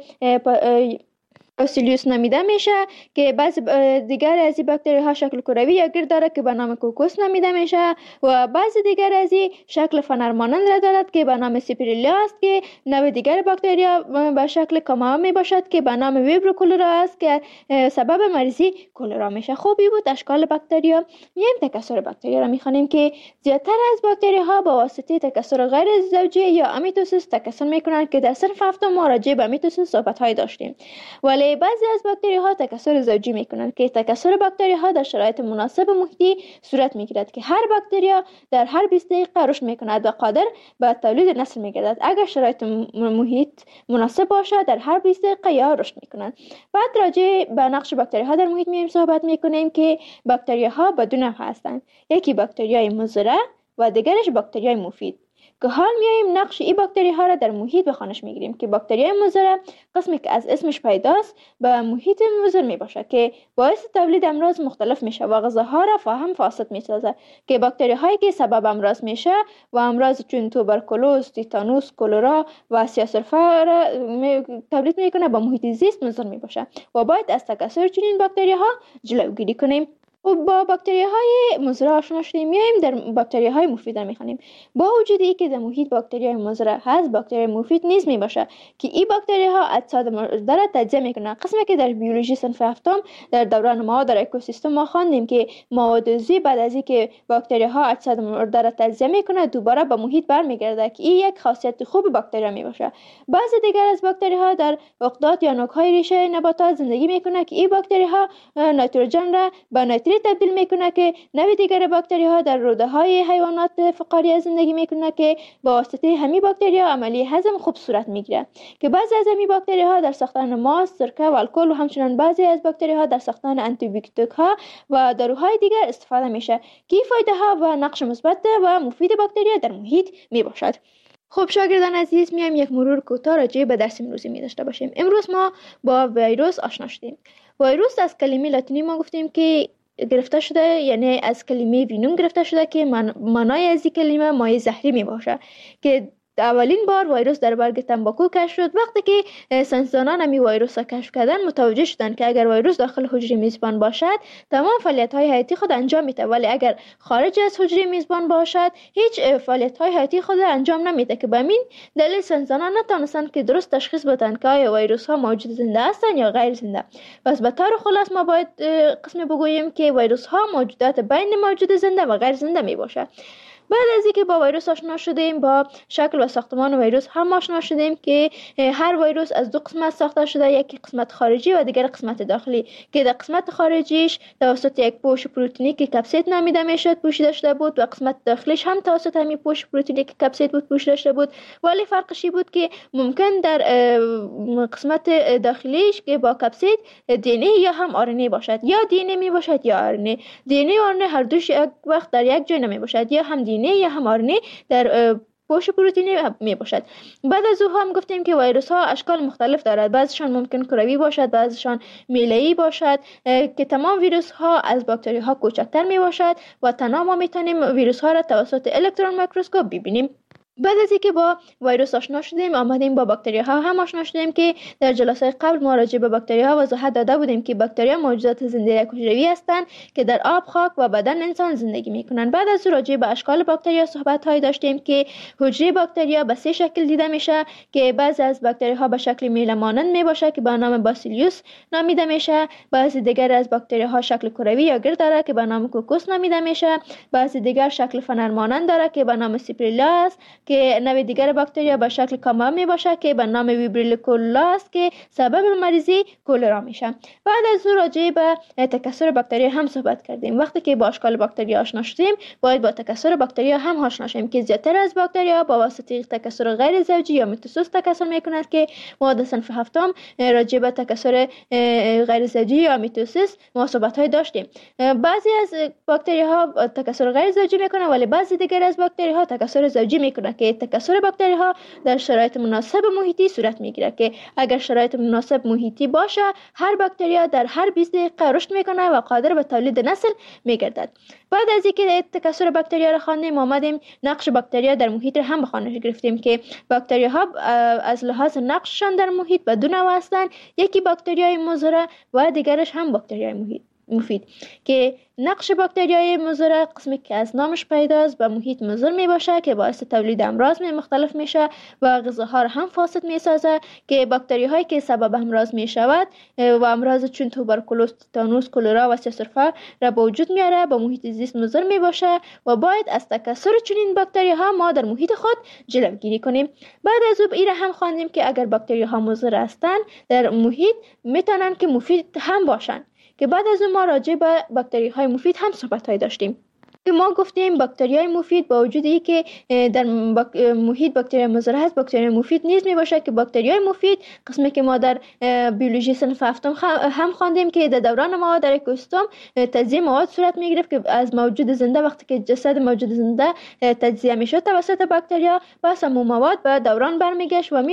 اوسیلیوس نامیده میشه که بعضی دیگر از این باکتری ها شکل کروی یا گرد داره که به نام کوکوس نامیده میشه و بعضی دیگر از این شکل فنر مانند را دارد که به نام سیپریلا است که نوع دیگر باکتریا به شکل کاما می باشد که به نام ویبرو کولرا است که سبب مریضی کولرا میشه. خوبی بود اشکال باکتریا. میایم تکثر باکتریا را میخوانیم که زیادتر از باکتری ها با واسطه تکثر غیر زوجی یا امیتوسیس تکثر میکنند که در صنف هفتم ما راجع به امیتوسیس صحبت های داشتیم. ولی بعضی از باکتری ها تکثر زوجی میکنند که تکثر باکتری ها در شرایط مناسب محیطی صورت میگیرد که هر باکتریا در هر 20 دقیقه رشد میکند و قادر به تولید نسل میگردد اگر شرایط محیط مناسب باشد. در هر 20 دقیقه یا رشد میکنند. بعد راجع به نقش باکتری ها در محیط میایم صحبت میکنیم که باکتری ها به دو نوع هستند، یکی باکتریای مضر و دیگرش باکتریای مفید که حال میایم نقش این باکتری ها را در محیط به خوانش میگیریم که باکتریای مضر قسمی که از اسمش پیداست به محیط مضر میباشه که باعث تولید امراض مختلف میشه و غذاها را فاهم فاسد میسازه که باکتری هایی که سبب امراض میشه و امراض چون توبرکولوز، تیتانوس، کولرا و سیاه‌سرفه را تولید میکنه به محیط زیست مضر میباشه و باید از تکثر چنین باکتری ها جلوگیری کنیم. و با باکتریاهای مضر آشنا شدیم. میایم در باکتریاهای مفید میخوانیم. با وجود اینکه در محیط باکتریای مضر هست، باکتریای مفید نیز میباشه که این باکتریاها اجساد مرده را تجزیه میکنن. قسمی که در بیولوژی صنف هفتم در دوران مواد در اکوسیستم ما خواندیم که مواد عضوی بعد از اینکه باکتریاها اجساد مرده را تجزیه میکنه دوباره به محیط برمیگرده که این یک خاصیت خوب باکتریا میباشه. بعضی دیگر از باکتریاها در عقدات یا نوک‌های ریشه نباتات زندگی میکنه که این باکتریاها نیتروژن را به نیتریت تبدیل میکنه که نوع دیگر باکتریاها در روده‌های حیوانات فقاریه زندگی میکنه که با واسطه همین باکتریاها عملیه هضم خوب صورت میگیره که بعضی از همین باکتریاها در ساختن ماست، سرکه و الکل و همچنین بعضی از باکتریاها در ساختن آنتی بیوتیک‌ها و داروهای دیگر استفاده میشه که فایده ها و نقش مثبت و مفید باکتریا در محیط میباشد. خب شاگردان عزیز، میایم یک مرور کوتاه راجع به درس امروزی می داشته باشیم. امروز ما با ویروس آشنا شدیم. ویروس از کلمه لاتینی ما گفتیم که گرفته شده، یعنی از کلمه وینوم گرفته شده که معنای از این کلمه مایع زهری می باشه که اولین بار ویروس در برگ تنباکو کشف شد. وقتی که ساینسدانان همی ویروس را کشف کردن متوجه شدند که اگر ویروس داخل حجره میزبان باشد تمام فعالیت‌های حیاتی خود انجام میده، ولی اگر خارج از حجره میزبان باشد هیچ فعالیت‌های حیاتی خود انجام نمیده که به همین دلیل ساینسدانان نتونستند که درست تشخیص بدن که آیا ویروس‌ها موجود زنده هستند یا غیر زنده. پس به طور خلاص ما باید قسم بگوییم که ویروس‌ها موجودات بین موجود زنده و غیر زنده میباشد. بعد از اینکه با ویروس آشنا شدیم، با شکل و ساختمان ویروس هم آشنا شدیم که هر ویروس از دو قسمت ساخته شده، یک قسمت خارجی و دیگر قسمت داخلی که در قسمت خارجیش توسط یک پوش پروتئینی که کپسید نامیده میشد پوشیده شده بود و قسمت داخلیش هم توسط همین پوش پروتئینی که کپسید بود پوشیده شده بود، ولی فرقش بود که ممکن در قسمت داخلیش که با کپسید دی ان ای یا هم آر ان ای باشد، یا دی ان ای می باشد یا آر ان ای. دی ان ای و آر ان ای هر دوش یک وقت در یک جای نمی باشد، یا هم دی ان ای یا هم آر ان ای در پوش پروتئینی می باشد. بعد از او هم گفتیم که ویروس ها اشکال مختلف دارد، بعضیشان ممکن کروی باشد، بعضیشان میله‌ای باشد که تمام ویروس ها از باکتری ها کوچکتر می باشد و تنها ما میتونیم ویروس ها را توسط الکترون میکروسکوپ ببینیم. بعد از اینکه با ویروس آشنا شدیم آمدیم با باکتریاها هم آشنا شدیم که در جلسه قبل ما راجع به باکتریاها وضاحت داده بودیم که باکتریا موجودات زنده حجروی هستند که در آب، خاک و بدن انسان زندگی میکنند. بعد از راجع به اشکال باکتریا صحبت های داشتیم که حجره باکتریا به سه شکل دیده میشه که بعضی از باکتریاها به شکل میله مانند میباشه که به نام باسیلیوس نامیده میشه، بعضی دیگر از باکتریاها شکل کروی یا گرد داره که به نام کوکوس نامیده میشه، بعضی دیگر شکل فنر مانند داره که به نام سیپریلا است که نوع دیگر باکتریا به شکل کاما می باشه که به نام ویبریلوکولا است که سبب مریضی کولرا میشه. بعد از او راجع به تکثر باکتریا هم صحبت کردیم. وقتی که با اشکال باکتریا آشنا شدیم باید با تکثر باکتریا هم آشنا شیم که زیادتر از باکتریا با واسطه تکثر غیر زوجی یا میتوسیس تکثر میکنند که ما در صنف هفتم راجع به تکثر غیر زوجی یا میتوسیس ما صحبت های داشتیم. بعضی از باکتریاها تکثر غیر زوجی میکنند ولی بعضی دیگر از باکتریاها تکثر زوجی میکنند که تکثر باکتریاها در شرایط مناسب محیطی صورت میگیره که اگر شرایط مناسب محیطی باشه هر باکتریا در هر 20 دقیقه رشد میکنه و قادر به تولید نسل میگردد. بعد از اینکه تکثر باکتریا را خواندیم آمدیم نقش باکتریا در محیط را هم به خوانش گرفتیم که باکتریاها از لحاظ نقششان در محیط به دو نوع هستند، یکی باکتریای مضر و دیگرش هم باکتریای مفید که نقش باکتریای مضر قسمی که از نامش پیداست به محیط مضر می باشه که باعث تولید امراض مختلف میشه و غذاها را هم فاسد می سازه که باکتری هایی که سبب امراض می شود و امراض چون توبرکولوز، تتانوس، کولرا و سرفه را به وجود میاره به محیط زیست مضر می باشه و باید از تکثر چنین باکتری ها ما در محیط خود جلوگیری کنیم. بعد از او این هم خواندیم که اگر باکتری ها مضر هستند در محیط میتونن که مفید هم باشن که بعد از اون ما راجع به باکتری های مفید هم صحبت های داشتیم که ما گفتیم باکتری های مفید با وجود ای که در محیط باکتری مضر هست باکتری مفید نیز می باشه که باکتری های مفید قسمی که ما در بیولوژی صنف هفتم هم خواندیم که در دوران ما در اکوسیستم تجزیه مواد صورت می گرفت که از موجود زنده وقتی که جسد موجود زنده تجزیه می شد توسط باکتریا پس هم مواد به دوران برمیگشت و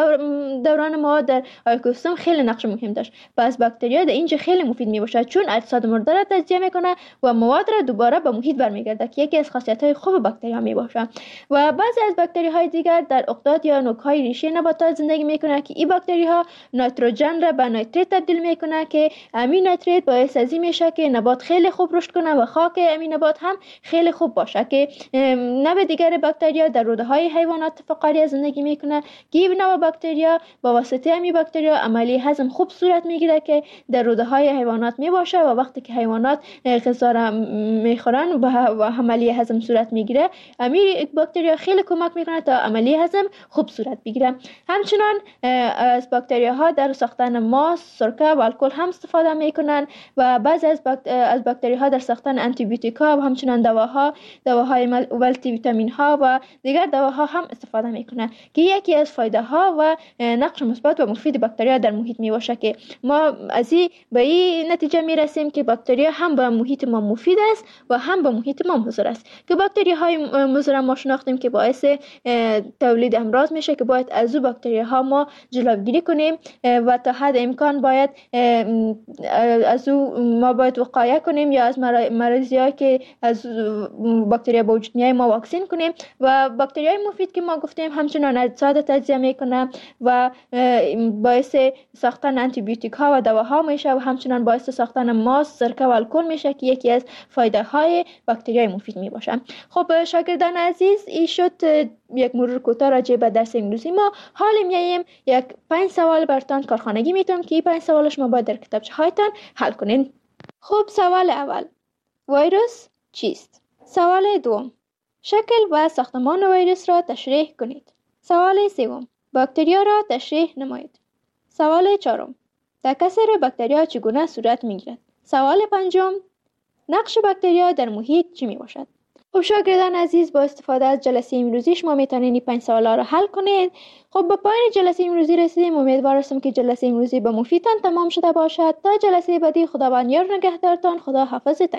دوران مواد در اکوسیستم خیلی نقش مهم داشت. پس باکتریا در اینجا خیلی مفید می باشه چون اجساد مرده را تجزیه میکنه و مواد را دوباره به محیط برمیگرده که یکی از خاصیت‌های خوب باکتریا میباشه. و بعضی از باکتری‌های دیگر در اقداد یا نوک‌های ریشه نباتات زندگی میکنه که این باکتری‌ها نیتروژن را به نیتریت تبدیل میکنه که امین نیتریت باعث از این میشه که نبات خیلی خوب رشد کنه و خاک امین نبات هم خیلی خوب باشه. که نوع دیگر باکتریا در روده‌های حیوانات فقاریه زندگی میکنه که این نوع باکتریا با واسطه همین باکتریا عملیه هضم خوب صورت میگیره که در روده‌های حیوانات میباشه و وقتی که حیوانات غذا را میخورن و عملیه هضم صورت میگیره همین باکتریا خیلی کمک میکنه تا عملیه هضم خوب صورت بگیره. همچنان از باکتریاها در ساختن ماست، سرکه و الکل هم استفاده میکنن و بعضی از باکتریاها در ساختن آنتی بیوتیکا و همچنان دواهای مولتی ویتامین ها و دیگر دواها هم استفاده میکنه که یکی از فایده ها و نقش مثبت و مفید باکتریا در محیط میباشه که ما از این به این نتیجه میرسیم که باکتریا هم به محیط ما مفید است و هم به محیط ما مضر است. که باکتریاهای مضر ما شناختیم که باعث تولید امراض میشه که باید از او باکتریاها ما جلوگیری کنیم و تا حد امکان باید از او ما باید وقایه کنیم یا از مریضی‌هایی که از باکتریا به وجود میاد ما واکسین کنیم. و باکتریای مفید که ما گفتیم همچنان اجساد تجزیه میکنه و باعث ساختن آنتی بیوتیک ها و دواها میشه و همچنان باعث ساختن ماست، سرکه و الکل میشه که یکی از فایده های باکتریای مفید میباشه. خب شاگردان عزیز، این شد یک مرور کوتاه راجع به درس امروزی ما. حالا میایم یک 5 سوال براتون کارخانگی میتونم که این 5 سوالش ما باید در کتابچه هایتان حل کنین. خب سوال اول، ویروس چیست؟ سوال دوم، شکل و ساختمان ویروس را تشریح کنید. سوال سوم، باکتریا را تشریح نمایید. سوال چهارم، تکثر باکتریا چگونه صورت میگیرد؟ سوال پنجم، نقش باکتریا در محیط چی می باشد؟ خب شاگردان عزیز، با استفاده از جلسه امروزی شما میتونید این 5 سوالا را حل کنید. خب با پایان جلسه امروزی رسیدیم. امیدوار هستم که جلسه امروزی به مفیدتان تمام شده باشد. تا جلسه بعدی خداوند یار نگهدارتان. خدا حافظتان.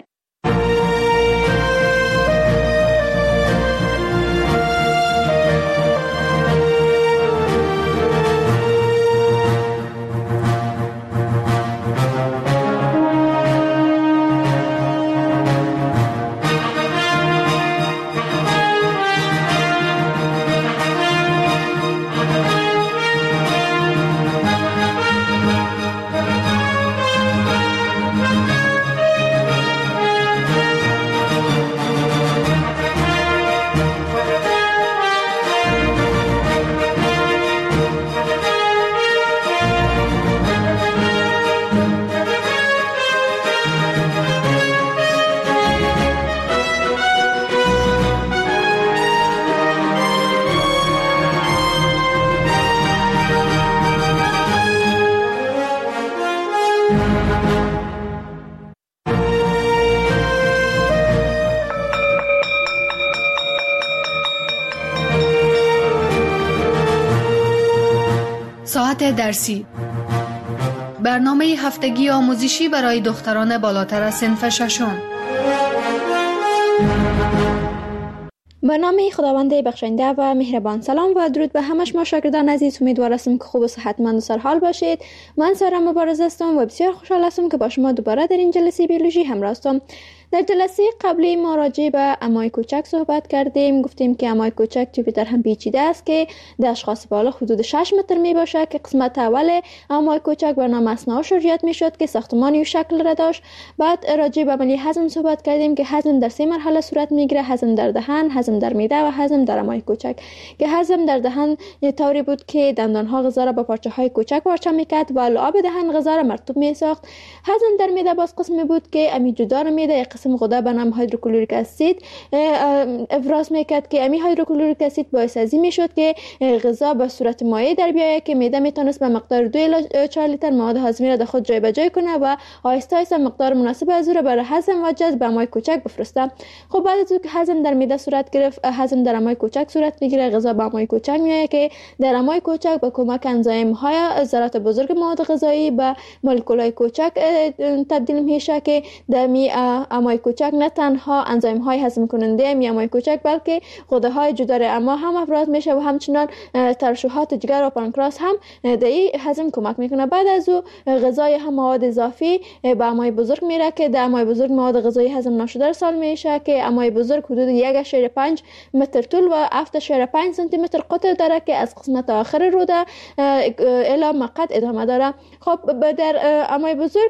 ساعت درسی، برنامه هفتگی آموزشی برای دختران بالاتر از صنف ششم. به نام خداوند بخشنده و مهربان. سلام و درود به همه شما شاگردان عزیز. امیدوار هستم که خوب و صحتمند و سرحال باشید. من سارا مبارز هستم و بسیار خوشحال هستم که با شما دوباره در این جلسه بیولوژی همراه هستم. در جلسه قبلی ما راجع به امای کوچک صحبت کردیم. گفتیم که امای کوچک جوپیتر هم پیچیده است که در اشخاص بالا حدود 6 متر می باشه که قسمت اول امای کوچک بر نام اثنا شریعت می شد که ساختمانی و شکل را داشت. بعد راجع به عملیه هضم صحبت کردیم که هضم در 3 مرحله صورت می گیره: هضم در دهن، هضم در معده و هضم در امای کوچک. که هضم در دهن طوری بود که دندان ها غذا را به پارچه های کوچک پارچه می کرد و لعاب دهن غذا را مرطوب می ساخت. هضم در معده باز قسمی بود که امی جدار معده قسم غده به نام هیدروکلوریک اسید افراز میکرد که امی هیدروکلوریک اسید باعث از این میشد که غذا به صورت مایع در بیاید که معده میتونست به مقدار 2 الی 4 لیتر مواد هاضمه را در خود جای به جای کنه و آهسته آهسته مقدار مناسب از او را برای هضم و جذب به امای کوچک بفرسته. خب بعد از اینکه هضم در معده صورت گرفت، هضم در امای کوچک صورت میگیره. غذا به امای کوچک میآید که در امای کوچک با کمک انزایم های ذرات بزرگ مواد غذایی به مولکولای کوچک تبدیل میشه که در امای امای کوچک نه تنها انزایم های هضم کننده می امای کوچک بلکه غده های جدار اما هم افراز میشه و همچنان ترشحات جگر و پانکراس هم در هضم کمک میکنه. بعد از او غذای هم مواد اضافی به امای بزرگ میره که در امای بزرگ مواد غذایی هضم نشده ارسال میشه که امای بزرگ حدود 1.5 متر طول و 7.5 سانتی متر قطر داره که از قسمت آخر روده الی مقعد ادامه داره. خب در امای بزرگ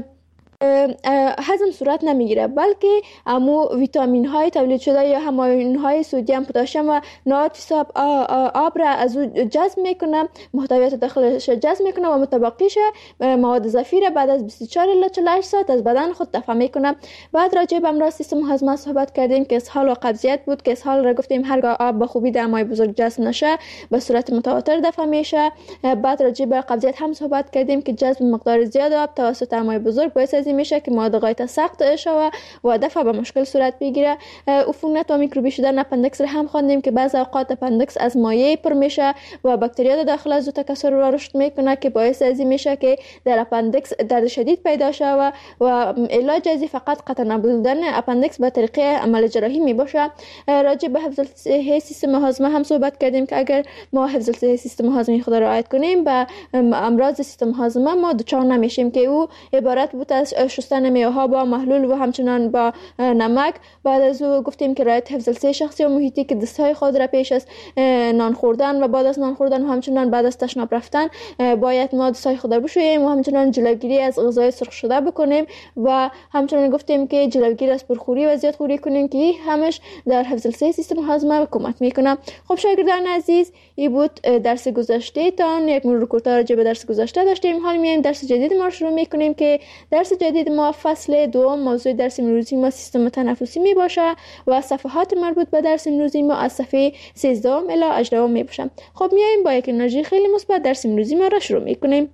هضم صورت نمیگیره بلکه امو ویتامین های تولید شده یا هماین های سدیم، پتاسیم و نات حساب آب را از او جذب میکنه، محتویات داخلش جذب میکنه و متبقیش مواد اضافی را بعد از 24 الی 48 ساعت از بدن خود دفع میکنه. بعد راجع به امراض سیستم هضم صحبت کردیم که اسهال و قبضیت بود که اسهال را گفتیم هرگاه آب به خوبی در امای بزرگ جذب نشه به صورت متواتر دفع میشه. بعد راجع به قبضیت هم صحبت کردیم که جذب مقدار زیاد آب توسط امای بزرگ باعث از میشه که مواد غایت سخت شوه و دفع به مشکل صورت بگیره. عفونت و میکروبی شدن اپندکس را هم خواندیم که بعضی اوقات اپندکس از مایع پر میشه و باکتریا داخل از تکثر و رشد میکنه که باعث از میشه که در اپندکس درد شدید پیدا شوه و علاج ازی فقط قطع نبودن اپندکس به طریق عمل جراحی میباشه. راجع به حفظ صحی سیستم هاضمه هم صحبت کردیم که اگر ما حفظ صحی سیستم هاضمه خود را رعایت کنیم به امراض سیستم هاضمه ما دچار نمیشیم که او عبارت بود از شستن میوه‌ها با محلول و همچنان با نمک. بعد از او گفتیم که رعایت حفظ الصحه شخصی و محیطی که دستهای خود را پیش از نان خوردن و بعد از نان خوردن و همچنان بعد از تشناب رفتن باید ما دستهای خود را بشوییم و همچنان جلوگیری از غذای سرخ شده بکنیم و همچنان گفتیم که جلوگیری از پرخوری و زیادخوری کنیم که همش در حفظ الصحه سیستم هاضمه کمک میکنه. خب شاگردان عزیز، این بود درس گذشته تان، یک مرور کوتاه راجع به درس گذشته داشتیم. حال میایم درس جدید ما شروع میکنیم که درس جدید ما فصل دوم موضوع درس امروزی ما سیستم تنفسی می باشه و صفحات مربوط به درس امروزی ما از صفحه 13 الی 18 می باشه. خب میایم با یک انرژی خیلی مثبت درس امروزی ما را شروع میکنیم.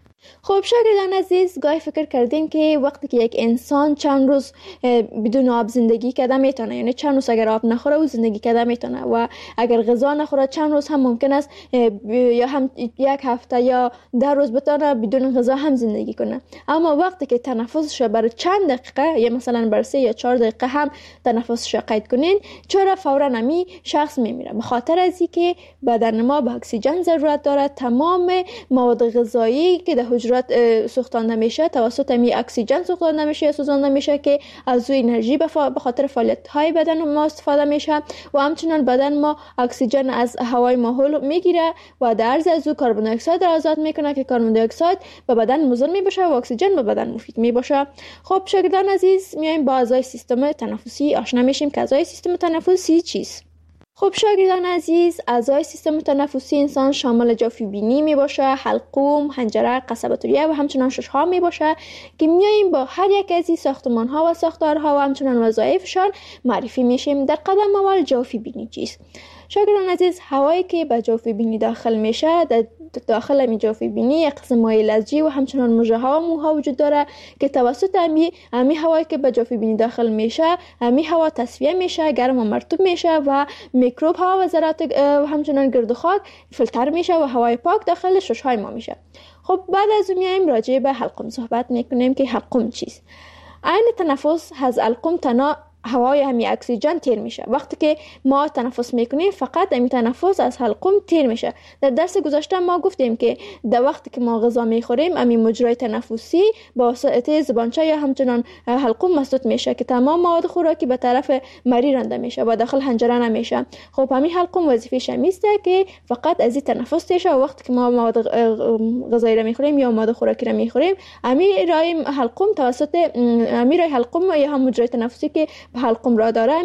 خب شاگردان عزیز، گاهی فکر کردین که وقتی که یک انسان چند روز بدون آب زندگی کرده میتونه، یعنی چند روز اگر آب نخوره او زندگی کرده میتونه و اگر غذا نخوره چند روز هم ممکن است یا هم یک هفته یا 10 روز بتونه بدون غذا هم زندگی کنه. اما وقتی که تنفسش برای چند دقیقه یا مثلا برای 3 یا 4 دقیقه هم تنفسش قید کنین چرا فورا نمی شخص میمیره، به خاطر از اینکه بدن ما به اکسیژن ضرورت داره. تمام مواد غذایی که در حجرات سوختانده میشه توسط می اکسیژن سوختانده میشه یا سوزانده میشه که از او انرژی به خاطر فعالیت های بدن ما استفاده میشه و همچنان بدن ما اکسیژن از هوای ماحول میگیره و در عرض از او کربن دی اکساید را آزاد میکنه که کربن دی اکساید به بدن مضر میباشه و اکسیژن به بدن مفید میباشه. خب شاگردان عزیز، میایم با اعضای سیستم تنفسی آشنا میشیم که اعضای سیستم تنفسی چیست. خب شاگردان عزیز، اعضای سیستم تنفسی انسان شامل جوفی بینی می باشه، حلقوم، حنجره، قصبات ریه و همچنان ششها می باشه که میاییم با هر یک از این ساختمان ها و ساختارها و همچنان وظایفشان معرفی میشیم. در قدم اول جوفی بینی چیست؟ شاگردان عزیز، هوایی که به جوفی بینی داخل میشه، در داخل می جوفی بینی یک قسم مایع لزجی و همچنان مژه ها و موها وجود داره که توسط امی هوایی که به جوفی بینی داخل میشه امی هوا تصفیه میشه، گرم و مرطوب میشه و میکروب ها و ذرات و همچنان گرد و خاک فیلتر میشه و هوای پاک داخل ششهای ما میشه. خب بعد از اون میایم راجع به حلقوم صحبت میکنیم که حلقوم چیست. عین تنفس از حلقوم تنها هوای همی اکسیژن تیر میشه. وقتی که ما تنفس میکنیم فقط همی تنفس از حلقوم تیر میشه. در درس گذشته ما گفتیم که در وقتی که ما غذا میخوریم همی مجرای تنفسی با واسطه زبانچه یا همچنان حلقوم مسدود میشه که تمام مواد خوراکی به طرف مری رانده میشه و داخل حنجره نمیشه. خب همین حلقوم وظیفه‌ش همیسته که فقط از این تنفس تیشه و وقتی که ما مواد غذایی را میخوریم یا مواد خوراکی را میخوریم همی رای حلقوم توسط همی رای حلقوم یا هم مجرای تنفسی که حلقوم را داره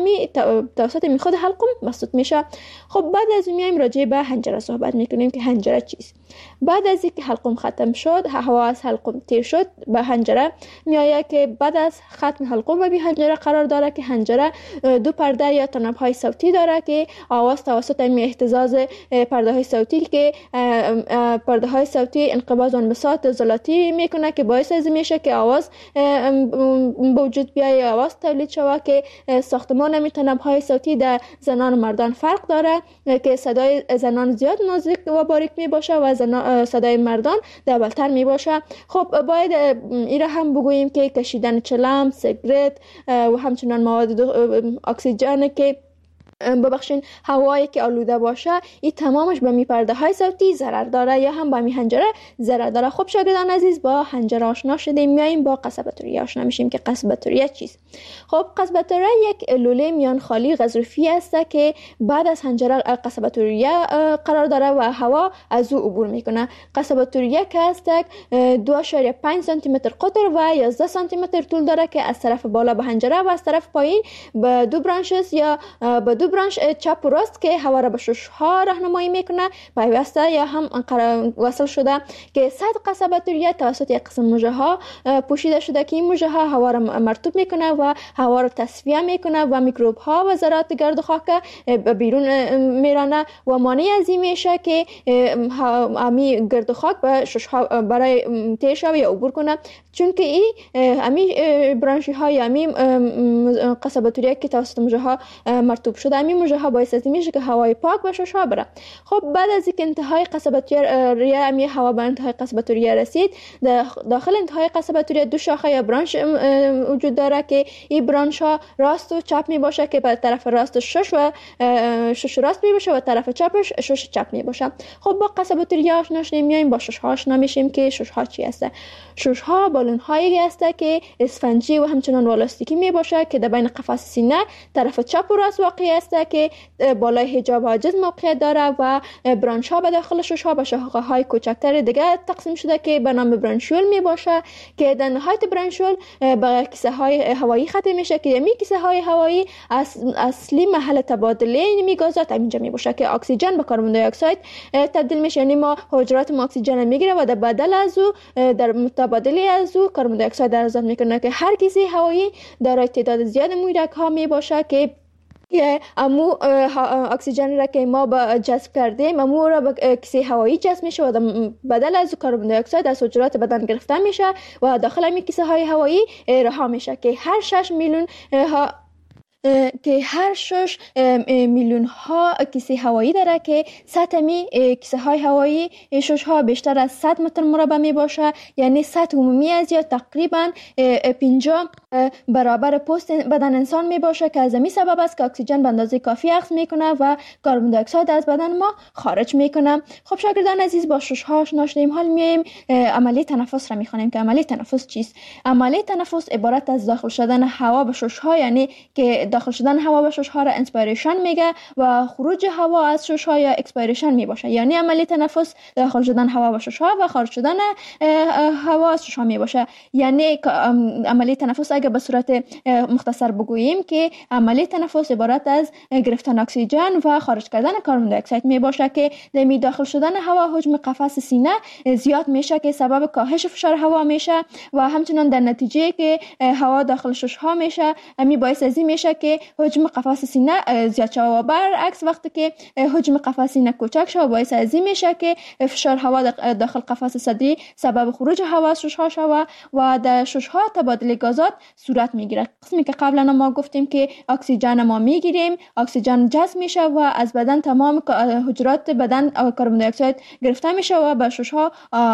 توسط خود حلقوم مسدود میشه. خب بعد از میایم راجع به حنجره صحبت میکنیم که حنجره چیست. بعد از اینکه حلقوم ختم شد، هوا از حلقوم تیر شد به حنجره میآید که بعد از ختم حلقوم به حنجره قرار داره که حنجره 2 پرده یا تناب های صوتی داره که آواز توسط اهتزاز پرده های صوتی که پرده های صوتی انقباض و انبساط عضلاتی میکنه که باعث از میشه که آواز به وجود بیاید، آواز تولید شود که که ساختمان تنابهای صوتی در زنان و مردان فرق داره که صدای زنان زیاد نازک و باریک می باشه و صدای مردان دبلتر می باشه. خب باید این را هم بگوییم که کشیدن چلم، سیگرت و همچنان مواد اکسیژن که هوایی که آلوده باشه این تمامش به می پرده های صوتی ضرر داره یا هم به می حنجره ضرر داره. خب شاگردان عزیز با حنجره آشنا شدیم، میایم با قصبه توریه آشنا میشیم که قصبه توریه چیست. خب قصبه توریه یک لوله میان خالی غضروفی است که بعد از حنجره قصبه توریه قرار داره و هوا از او عبور میکنه. قصبه توریه که است 2.5 سانتی متر قطر و 11 سانتی متر طول داره که از طرف بالا به حنجره و از طرف پایین به دو برانچز یا به دو برانچ چپ و راست که هوا را به ششها راهنمایی میکنه پیوسته یا هم وصل شده که سطح قصبه توریه توسط یک قسم مژه ها پوشیده شده که این مژه ها هوا را مرطوب میکنه و هوا را تصفیه میکنه و میکروب ها و ذرات گرد و خاک بیرون میرانه و مانع از این میشه که امی گرد و خاک به ششها برای تیر شوه یا عبور کنه، چون که این امی برانشی ها یا امی قصبه توریه که توسط مژه ها مرطوب شده امی مژه ها باعث میشه که هوای پاک به ششها بره. خب بعد از اینکه انتهای قصبه توریه امی هوا به انتهای قصبه توریه رسید، داخل انتهای قصبه توریه دو شاخه یا برانش وجود داره که این برانش ها راست و چپ می باشه که به طرف راست شش و شش راست می باشه و طرف چپش شش چپ می باشه. خب با قصبه توریه آشنا شدیم، میایم با شش ها آشنا میشیم که شش ها چی هست. شش ها بالون هایی هست که اسفنجی و همچنان والاستیکی می باشه که در بین قفس سینه طرف چپ و راست واقع است که بالای حجاب حاجز موقعیت داره و برانچ ها به داخل شش ها به شاخه های کوچکتر دیگه تقسیم شده که به نام برانشول می باشه که در نهایت برانشول به کیسه های هوایی ختم میشه که می کیسه های هوایی اصلی محل تبادله این گازات اینجا می باشه که اکسیژن به کربن دی اکساید تبدیل میشه. یعنی ما حجرات اکسیژن میگیره و در بدل از او در متبادله از او کربن دی اکساید آزاد میکنه که هر کیسه هوایی دارای تعداد زیاد مویرک ها می باشه که امو اکسیژن را که ما با جذب کردیم امو را به کیسه هوایی جذب میشه و بدل از کربن دی اکساید از حجرات بدن گرفته میشه و داخل این کیسه های هوایی رها میشه که هر 6 میلیون ها کیسه هوایی داره که سطح کیسه های هوایی شش ها بیشتر از 100 متر مربع می باشه، یعنی سطح عمومی از یا تقریبا 50 برابر پوست بدن انسان می باشه که از این سبب است که اکسیژن به اندازه کافی اخذ میکنه و کربن دی اکساید از بدن ما خارج میکنه. خب شاگردان عزیز با شش ها آشنا شدیم، حال میایم عملیه تنفس را میخوانیم که عملیه تنفس چیست. عملیه تنفس عبارت از داخل شدن هوا به شش ها، یعنی که داخل شدن هوا به شش ها را انسپیریشن میگه و خروج هوا از شش ها یا اکسپیریشن می باشه. یعنی عملیه تنفس داخل شدن هوا به شش ها و خارج شدن هوا از شش ها می باشه. یعنی عملیه تنفس اگه به صورت مختصر بگوییم که عملیه تنفس عبارت از گرفتن اکسیژن و خارج کردن کربن دی اکساید می باشه که در داخل شدن هوا حجم قفس سینه زیاد میشه که سبب کاهش فشار هوا میشه و همچنان در نتیجه که هوا داخل شش ها میشه می باعث از این میشه که حجم قفس سینه زیاد شود و برعکس وقتی که حجم قفس سینه کوچک شود باعث از این میشه که فشار هوا داخل قفس صدری سبب خروج هوا از شش ها شود و در شش ها تبادل گازات صورت میگیره. قسمی که قبلا ما گفتیم که اکسیژن ما میگیریم، اکسیژن جذب میشه و از بدن تمام حجرات بدن کربن دی اکساید گرفته میشه و به شش ها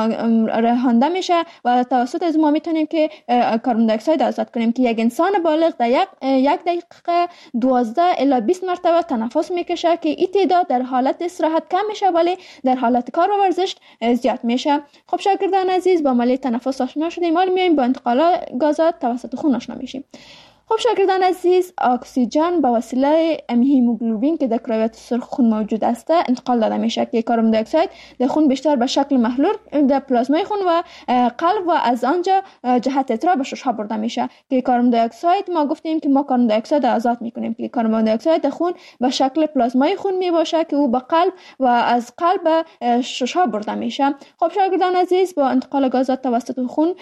رهانده میشه و توسط از ما میتونیم که کربن دی اکساید آزاد کنیم که یک انسان بالغ در یک دقیقه 12 الی 20 مرتبه تنفس میکشه که این تعداد در حالت استراحت کم میشه ولی در حالت کار و ورزش زیاد میشه. خب شاگردان عزیز با عملیه تنفس آشنا شدیم، حالا میایم با انتقال گازات توسط خون آشنا میشیم. خب شاگردان عزیز اکسیژن به وسیله هیموگلوبین که در کرویات سرخ خون موجود است انتقال داده میشه که کربن دی اکساید در خون بیشتر به شکل محلول در پلازمای خون و قلب و از آنجا جهت اترا به شش ها برده میشه که کربن دی اکساید ما گفتیم که ما کربن دی اکساید آزاد میکنیم که کربن دی اکساید در خون به شکل پلازمای خون می باشه که او به قلب و از قلب به شش ها برده میشه. خب شاگردان عزیز با انتقال گازات توسط خون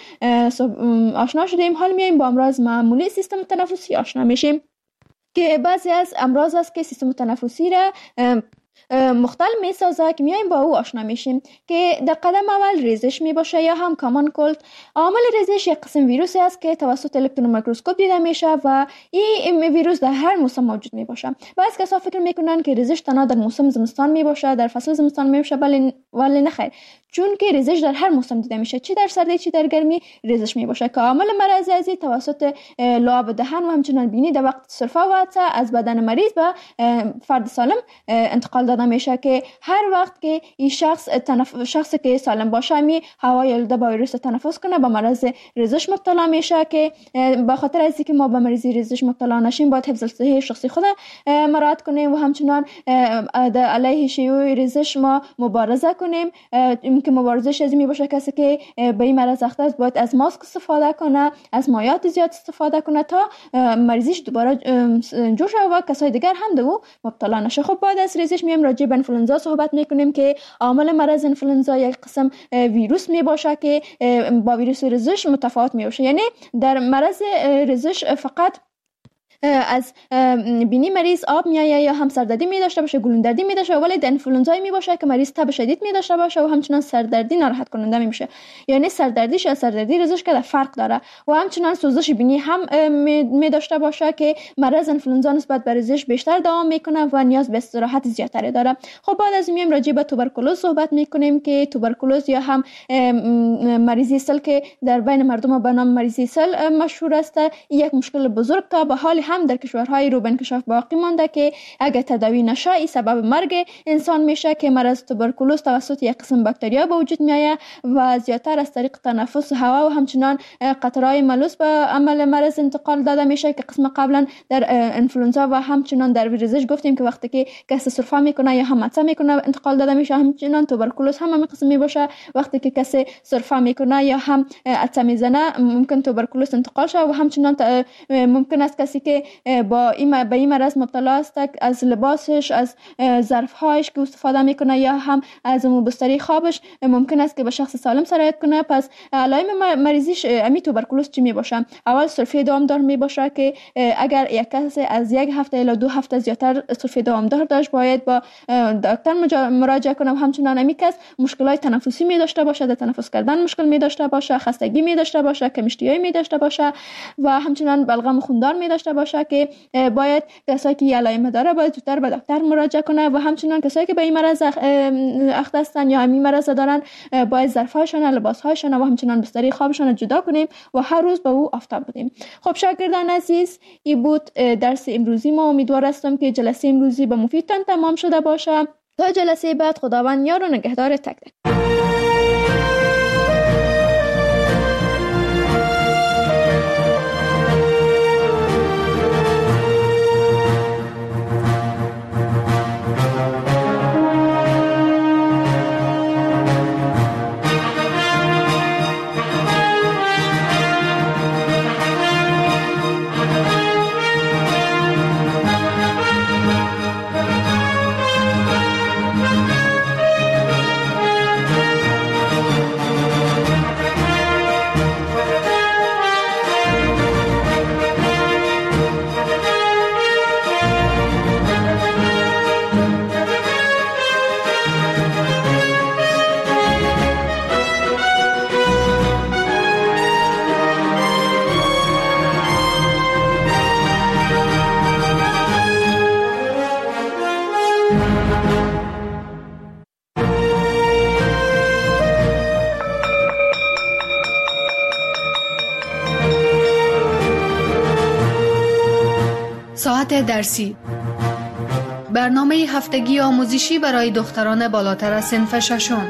آشنا شدیم، حال میایم با امراض معمولی سیستم تنفسی آشنا میشیم که بعضی از امراض است که سیستم تنفسی را مختل میسازه که میایم با او آشنا میشیم که در قدم اول ریزش می باشه یا هم کامان کولد. عامل ریزش یک قسم ویروسی است که توسط الکترون میکروسکوپ دیده میشه و این ویروس در هر موسم موجود می باشه. بعضی کسا فکر میکنن که ریزش تنها در موسم زمستان می باشه، در فصل زمستان می باشه، ولی نه خیر، چون که ریزش در هر موسم دیده میشه، چی در سردی چی در گرمی ریزش می باشه که عامل مرض ازی توسط لعاب دهن و همچنین بینی در وقت سرفه و عطسه از بدن مریض به فرد سالم انتقال داده میشه که هر وقت که این شخص که سالم باشه می هوای آلوده با ویروس تنفس کنه به مرض ریزش مبتلا میشه که به خاطر از اینکه ما به مرض ریزش مبتلا نشیم باید حفظ صحی شخصی خود مراعات کنیم و همچنین علیه شیوع ریزش ما مبارزه کنیم. که مبارزش از می باشه کسی که به این مرض اخته است باید از ماسک استفاده کنه، از مایعات زیاد استفاده کنه تا مریضیش دوباره جور شه و کسای دیگر هم دو مبتلا نشه. خب بعد از ریزش میایم راجع به انفلوئنزا صحبت میکنیم که عامل مرض انفلوئنزا یک قسم ویروس می باشه که با ویروس ریزش متفاوت می باشه. یعنی در مرض ریزش فقط از بینی مریض آب میایه یا هم سردردی می داشته باشه، گلوندردی می داشته، ولی در انفلوئنزا می باشه که مریض تب شدید می داشته باشه و همچنین سردردی ناراحت کننده می میشه. یعنی سردردیش از سردردی ریزش که فرق داره و همچنین سوزش بینی هم می داشته باشه که مرض انفلوئنزا نسبت به ریزش بیشتر دوام میکنه و نیاز به استراحت زیادتری داره. خب بعد از میایم راجع به توبرکولوز صحبت میکنیم که توبرکولوز یا هم مریضی سل که در بین مردم به نام مریضی سل مشهور است، یک مشکل بزرگ که به حال هم در کشورهای رو به انکشاف باقی مانده که اگر تداوی نشه این سبب مرگ انسان میشه که مرض توبرکولوز توسط یک قسم باکتریا به وجود میآید و زیادتر از طریق تنفس هوا و همچنین قطرهای ملوث به عمل مرض انتقال داده میشه که قسم قبلا در انفلوئنزا و همچنین در ریزش گفتیم که وقتی که کسی سرفه میکنه یا هم عطسه میکنه انتقال داده میشه. همچنین توبرکولوز هم همین قسم می باشه، وقتی که کسی سرفه میکنه یا هم عطسه میزنه ممکن توبرکولوز انتقال شه و همچنین ممکن است کسی که با این مرض مبتلا است از لباسش، از ظرفهایش که استفاده میکنه یا هم از بستری خوابش ممکن است که به شخص سالم سرایت کنه. پس علائم مریضیش امی توبرکولوز چی می باشه؟ اول سرفه دوامدار می باشه که اگر یک کسی از یک هفته الی 2 هفته زیادتر سرفه دوامدار داشت باید با دکتر مراجعه کنه و همچنین امی کس مشکلات تنفسی می داشته باشه، در تنفس کردن مشکل می داشته باشه، خستگی می داشته باشه، کم‌اشتیایی می داشته باشه و همچنین بلغم خوندار می داشته باشه که باید کسایی که علائم داره باید زودتر به دکتر مراجعه کنه و همچنین کسایی که به این مرض اخته هستن یا همین مرض دارن باید ظرف‌هاشون، لباس‌هاشون و همچنین بستری خوابشون جدا کنیم و هر روز به او آفتاب بدیم. خب شاگردان عزیز، این بود درس امروزی ما. امیدوار هستم که جلسه امروزی به مفیدتان تمام شده باشه. تا جلسه بعد خداوند یار و نگهدار تک تک. ساعت درسی، برنامه هفتگی آموزشی برای دختران بالاتر از صنف ششم.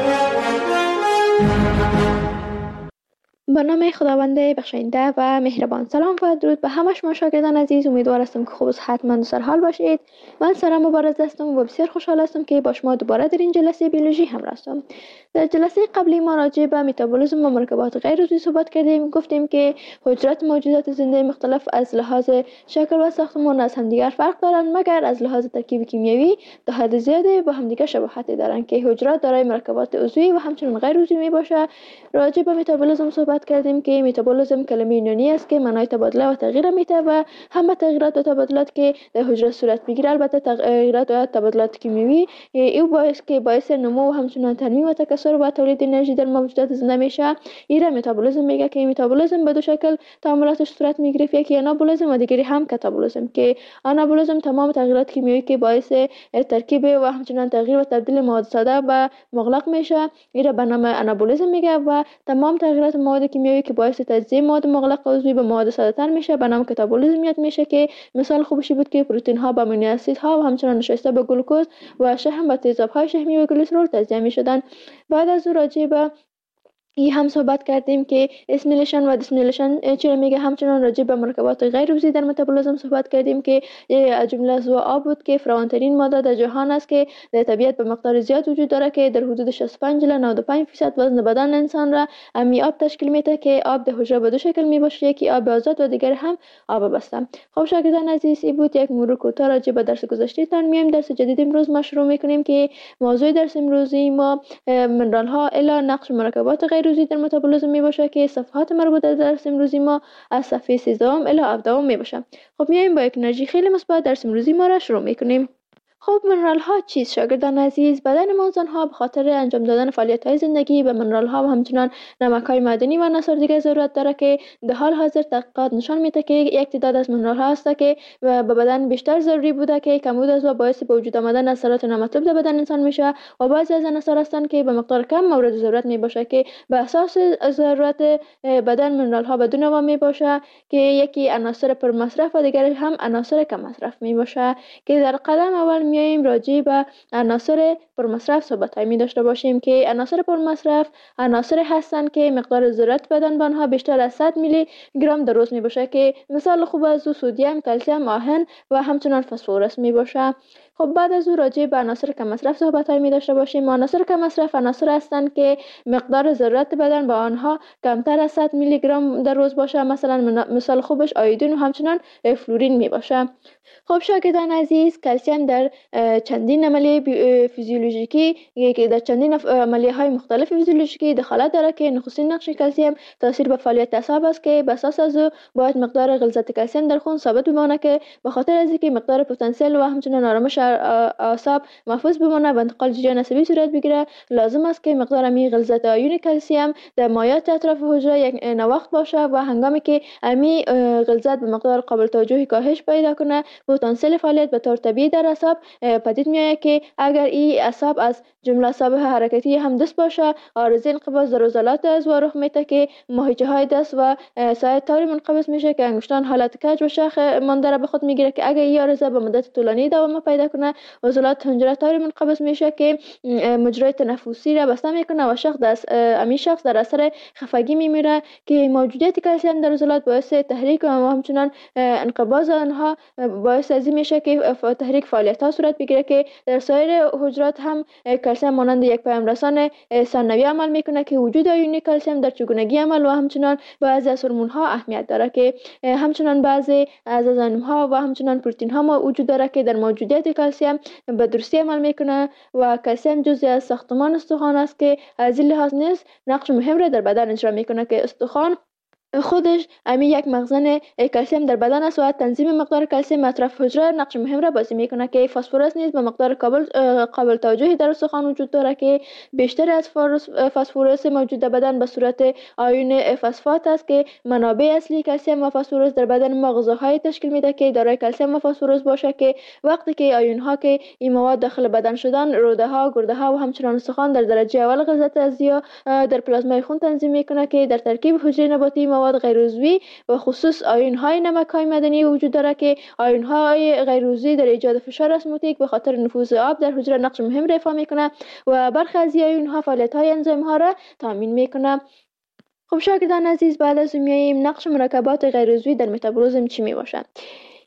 به نام خداوند بخشاینده و مهربان. سلام و درود به همه شما شاگردان عزیز. امیدوار هستم که خوب و صحتمند و سرحال باشید. من سارا مبارز هستم و بسیار خوشحال هستم که با شما دوباره در این جلسه بیولوژی همراه هستم. در جلسه قبلی ما راجع به متابولیسم و مرکبات غیر عضوی صحبت کردیم. گفتیم که حجرات موجودات زنده مختلف از لحاظ شکل و ساختمان از همدیگر فرق دارند، مگر از لحاظ ترکیب کیمیایی تا حد زیادی با همدیگر شباهت دارند که حجرات دارای مرکبات عضوی و همچنین غیر عضوی می باشه. راجع به متابولیسم صحبت صحبت کردیم که متابولیسم کلمه یونانی است که معنای تبادله و تغییر میده و همه تغییرات و تبادلات که در حجره صورت میگیره، البته تغییرات و تبادلات کیمیایی، این باعث نمو و همچنان تنمیم و تکثر و تولید انرژی در موجودات زنده میشه. ایره متابولیسم میگه که متابولیسم به دو شکل تعاملاتش صورت میگیره، یکی آنابولیسم و دیگری هم کاتابولیسم. که آنابولیسم تمام تغییرات کیمیایی که باعث ترکیب و همچنان تغییر و تبدیل مواد ساده به مغلق میشه، ایره به نام آنابولیسم میگه. و تمام تغییرات مواد کیمیایی که باعث تجزیه مواد مغلق عضوی به مواد ساده تر میشه به نام کاتابولیسم یاد میشه. که مثال خوبشی بود که پروتئین ها به امینو اسید ها و همچنان نشسته به گلوکوز و شحم به تیزاب های شحمی و گلیسرول تجزیه میشدن. بعد از او راجع به این هم صحبت کردیم که اسمیلیشن و دیسمیلیشن چرا میگه. همچنان راجع به مرکبات غیر عضوی در متابولیسم صحبت کردیم که از جمله از آب بود که فراوان‌ترین ماده در جهان است که در طبیعت به مقدار زیاد وجود داره که در حدود 65 الی 95% وزن بدن انسان را امی آب تشکیل میده. که آب در حجره به دو شکل میباشه، یکی آب آزاد و دیگر هم آب بسته. خب شاگردان عزیز، این بود یک مرور کوتاه راجع به درس گذشته تان. میایم درس جدید امروز ما شروع میکنیم که موضوع درس امروزی ما منرال ها الی نقش مرکبات غیر عضوی در متابولیسم می باشه که صفحات مربوط در درس امروزی ما از صفحه 13 الی 17 می باشه. خب میایم با یک انرژی خیلی مثبت درس امروزی ما را شروع میکنیم. خب منرال ها چیست شاگردان عزیز؟ بدن ما ها به خاطر انجام دادن فعالیت های زندگی به منرال ها و همچنان نمک های معدنی و عناصر دیگه ضرورت داره که در حال حاضر تحقیقات نشان میده که یک تعداد از منرال ها هست که به بدن بیشتر ضروری بوده که کمبود از و باعث به وجود آمدن اثرات نامطلوب در بدن انسان میشه و بعضی از عناصر هستند که به مقدار کم مورد ضرورت می باشه که به اساس ضرورت بدن منرال ها به دو نوع می باشه که یکی عناصر پر مصرف و دیگر هم عناصر کم مصرف می باشه. که در قدم اول میایم راجع به عناصر پرمصرف صحبت داشته باشیم که عناصر پرمصرف عناصری هستند که مقدار ضرورت بدن به آنها بیشتر از 100 میلی گرم در روز می باشه که مثال خوب از او سدیم، کلسیم، آهن و همچنان فسفرس می باشه. خب بعد از او راجع به عناصر کم مصرف صحبت می داشته باشیم. عناصر کم مصرف عناصر هستند که مقدار ضرورت بدن به آنها کمتر از 100 میلی گرم در روز باشه. مثلا مثال خوبش آیودین و همچنان فلورین می باشه. خب شاگردان عزیز، کلسیم در چندین عملیه فیزیولوژیکی که در چندین عملیه های مختلف فیزیولوژیکی دخالت داره که نخستین نقش کلسیم تاثیر به فعالیت اعصاب است که به اساس از او باید مقدار غلظت کلسیم در خون ثابت بمانه که به خاطر از اینکه مقدار پتانسیل و همچنان آرامش اعصاب محفوظ بمانه و انتقال جریان عصبی صورت بگیره، لازم است که مقدار امی غلظت آیون کلسیم در مایعات اطراف حجره یک نواخت باشه و هنگامی که امی غلظت به مقدار قابل توجهی کاهش پیدا کنه، پتانسیل فعالیت به طور طبیعی در اعصاب پدید میآید. که اگر این اعصاب از جمله اعصاب حرکتی هم دست باشه، عارضه انقباض در عضلات از رخ میده که ماهیچه های دست و ساعد طوری منقبض میشه که انگشتان حالت کج و شاخ مانده را به خود میگیره که اگر این عارضه به مدت طولانی دوام پیدا کنه، عضلات حنجره طوری منقبض میشه که مجرای تنفسی را بسته میکنه و شخص در اثر خفگی میمیره. که موجودیت کلسیم در عضلات باعث تحریک و همچنان انقباض آنها باعث از این میشه که تحریک فعالیت ها صورت بگیره. که در سایر حجرات هم کلسیم مانند یک پیام رسان ثانوی عمل میکنه که وجود آیون کلسیم در چگونگی عمل و همچنان بعضی از هورمون ها اهمیت داره. که همچنان بعضی از انزیم ها و همچنان پروتئین ها ما وجود داره که در موجودیت کلسیم به درستی عمل میکنه و کلسیم جزئی از ساختمان استخوان است که از این لحاظ نیز نقش مهم را در بدن اجرا میکنه. که استخوان خودش امی یک مخزن کلسیم در بدن است و تنظیم مقدار کلسیم اطراف حجره نقش مهم را بازی میکنه. که فسفرس نیز به مقدار قابل توجهی در استخوان وجود داره که بیشتر از فسفرس موجود در بدن به صورت آیون فسفات است. که منابع اصلی کلسیم و فسفرس در بدن ما غذاهای تشکیل میده که دارای کلسیم و فسفرس باشه. که وقتی که آیون ها که این مواد داخل بدن شدن، روده ها، گرده ها و همچنان استخوان در درجه اول غلظت ازیا در پلازمای خون تنظیم میکنه. که در ترکیب حجره نباتی مواد غیر عضوی و خصوص آیون های نمک های معدنی وجود داره. که آیون های غیر عضوی در ایجاد فشار اسموتیک به خاطر نفوذ آب در حجره نقش مهم را ایفا میکنه و برخی از آیون ها فعالیت های انزیم ها را تامین میکنه. خب شاگردان عزیز، بعد از میاییم نقش مرکبات غیر عضوی در متابولیسم چی می باشه؟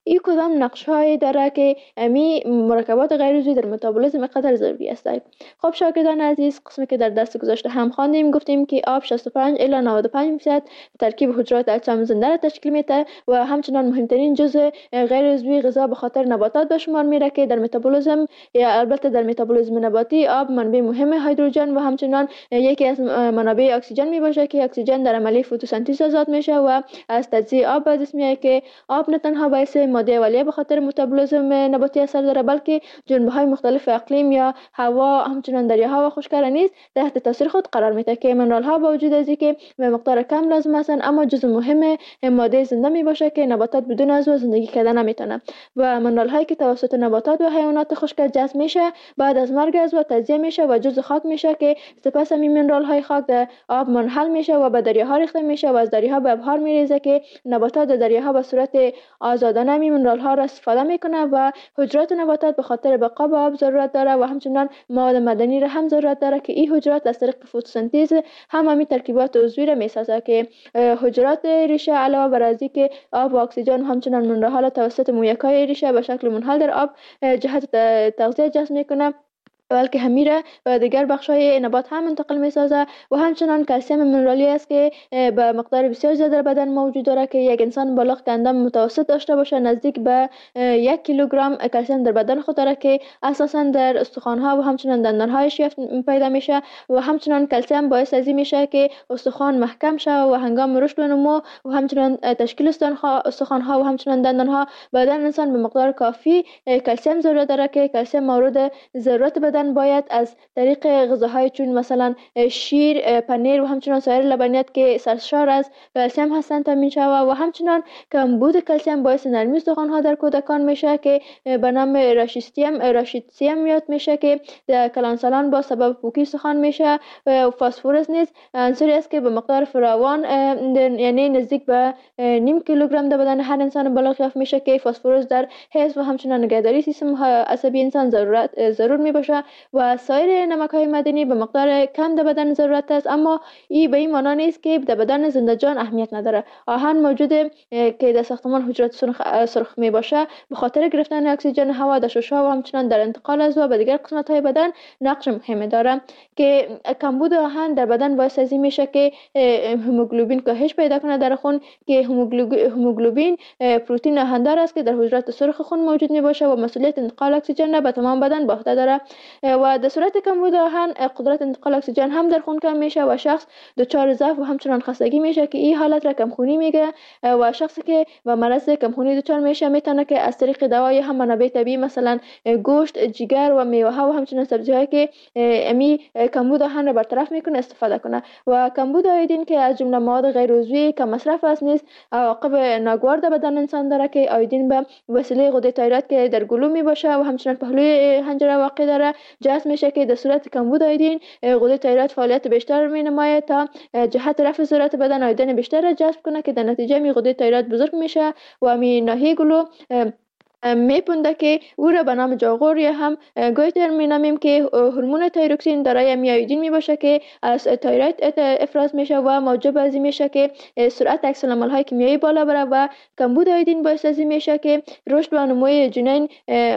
این کدام نقش‌هایی داره که امی مرکبات غیر عضوی در متابولیسم قدر ضروری است؟ خب شاگردان عزیز، قسمی که در درس گذشته هم خواندیم گفتیم که آب 65 الی 95% ترکیب حجرات اجسام زنده را تشکیل میده و همچنان مهمترین جزء غیر عضوی غذا به خاطر نباتات به شمار میره که در متابولیسم یا البته در متابولیسم نباتی آب منبع مهم هیدروژن و همچنان یکی از منابع اکسیژن می باشه که اکسیژن در عملیه فتوسنتز آزاد میشه و از تجزیه آب به دست میاد که آب نه تنها باعث ماده اولیه به خاطر متابولیسم نباتی اثر داره بلکه جنبه‌های مختلف اقلیم یا هوا همچنان دریاها و خشک‌کردنی نیز تحت تاثیر خود قرار میده که منرال ها با وجود از اینکه به مقدار کم لازم هستند اما جزء مهم ماده زنده می باشه که نباتات بدون عضو زندگی کردن نمیتونه و منرال هایی که توسط نباتات و حیوانات خشک جذب میشه بعد از مرگ عضو تجزیه میشه و جزء خاک میشه که سپس همین منرال های خاک در آب منحل میشه و به دریاها ریخته میشه و از دریاها به ابحار میریزه که نباتات در دریاها به صورت آزادانه همین منرال ها را استفاده میکنه و حجرات نباتات به خاطر بقا به آب ضرورت داره و همچنان مواد معدنی را هم ضرورت داره که این حجرات از طریق فتوسنتز همین ترکیبات عضوی را میسازه که حجرات ریشه علاوه بر از اینکه آب و اکسیژن همچنان منرال ها توسط مویکای ریشه به شکل منحل در آب جهت تغذیه جذب میکنه بلکه همیره و دیگر بخش‌های نبات هم منتقل می‌سازه و همچنان کلسیم منرالی است که به مقدار بسیار زیاد در بدن موجود داره که یک انسان بالغ که اندام متوسط داشته باشه نزدیک به 1 کیلوگرم کلسیم در بدن خود داره که اساساً در استخوان‌ها و همچنان دندان‌های شیفت پیدا میشه و همچنان کلسیم باعث از این میشه که استخوان محکم شه و هنگام رشد و نمو و همچنان تشکیل استخوان‌ها و همچنان دندان‌ها بدن انسان به مقدار کافی کلسیم ضرورت داره که کلسیم مورد ضرورت بدن باید از طریق غذاهای چون مثلا شیر، پنیر و همچنان سایر لبنیات که سرشار از کلسیم هستند تامین شود و همچنان کمبود کلسیم باعث نرمی استخوان‌ها در کودکان میشه که به نام راشیتسیم یاد میشه که در کلانسالان با سبب پوکی استخوان میشه و فسفرس نیز عنصری است که به مقدار فراوان یعنی نزدیک به نیم کیلوگرم در بدن هر انسان بالغ یافت میشه که فسفرس در حفظ و همچنان نگهداری سیستم عصبی انسان ضرور میباشه و سایر نمک‌های معدنی به مقدار کم در بدن ضرورت است اما این به این معنی نیست که در بدن زنده جان اهمیت نداره. آهن موجوده که در ساختمان حجرات سرخ می باشه به خاطر گرفتن اکسیژن هوا در شش‌ها و همچنان در انتقال از و به دیگر قسمت‌های بدن نقش مهمی داره که کمبود آهن در بدن باعث از این میشه که هموگلوبین کاهش پیدا کنه در خون که هموگلوبین پروتئین آهندار است که در حجرات سرخ خون موجود می باشه و مسئولیت انتقال اکسیژن را به تمام بدن به عهده داره و در صورت کمبود آهن قدرت انتقال اکسیژن هم در خون کم میشه و شخص دچار ضعف و همچنان خستگی میشه که این حالت را کمخونی میگه و شخصی که به مرض کمخونی دچار میشه میتونه که از طریق دوای هم منابع طبیعی مثلا گوشت، جگر و میوه ها و همچنان سبزی هایی که امی کمبود آهن را برطرف میکنه استفاده کنه و کمبود آیودین که از جمله مواد غیر عضوی که مصرف است نیز عواقب ناگوار در بدن انسان داره که آیودین به وسیله غده تایروید که در گلو می باشه و همچنان پهلوی حنجره واقع داره جذب میشه که در صورت کمبود آیودین غده تایروید فعالیت بیشتر می نماید تا جهت رفع ضرورت بدن آیودین بیشتر را جذب کنه که در نتیجه می غده تایروید بزرگ میشه و می ناحیه گلو میپونده که او را به نام جاغور یا هم گویتر مینامیم که هورمون تایروکسین دارای آیودین می باشه که از تایروید افراز میشه و موجب از این میشه که سرعت عکس العمل‌های کیمیایی بالا بره و کمبود آیودین باعث از این میشه که رشد و نموی جنین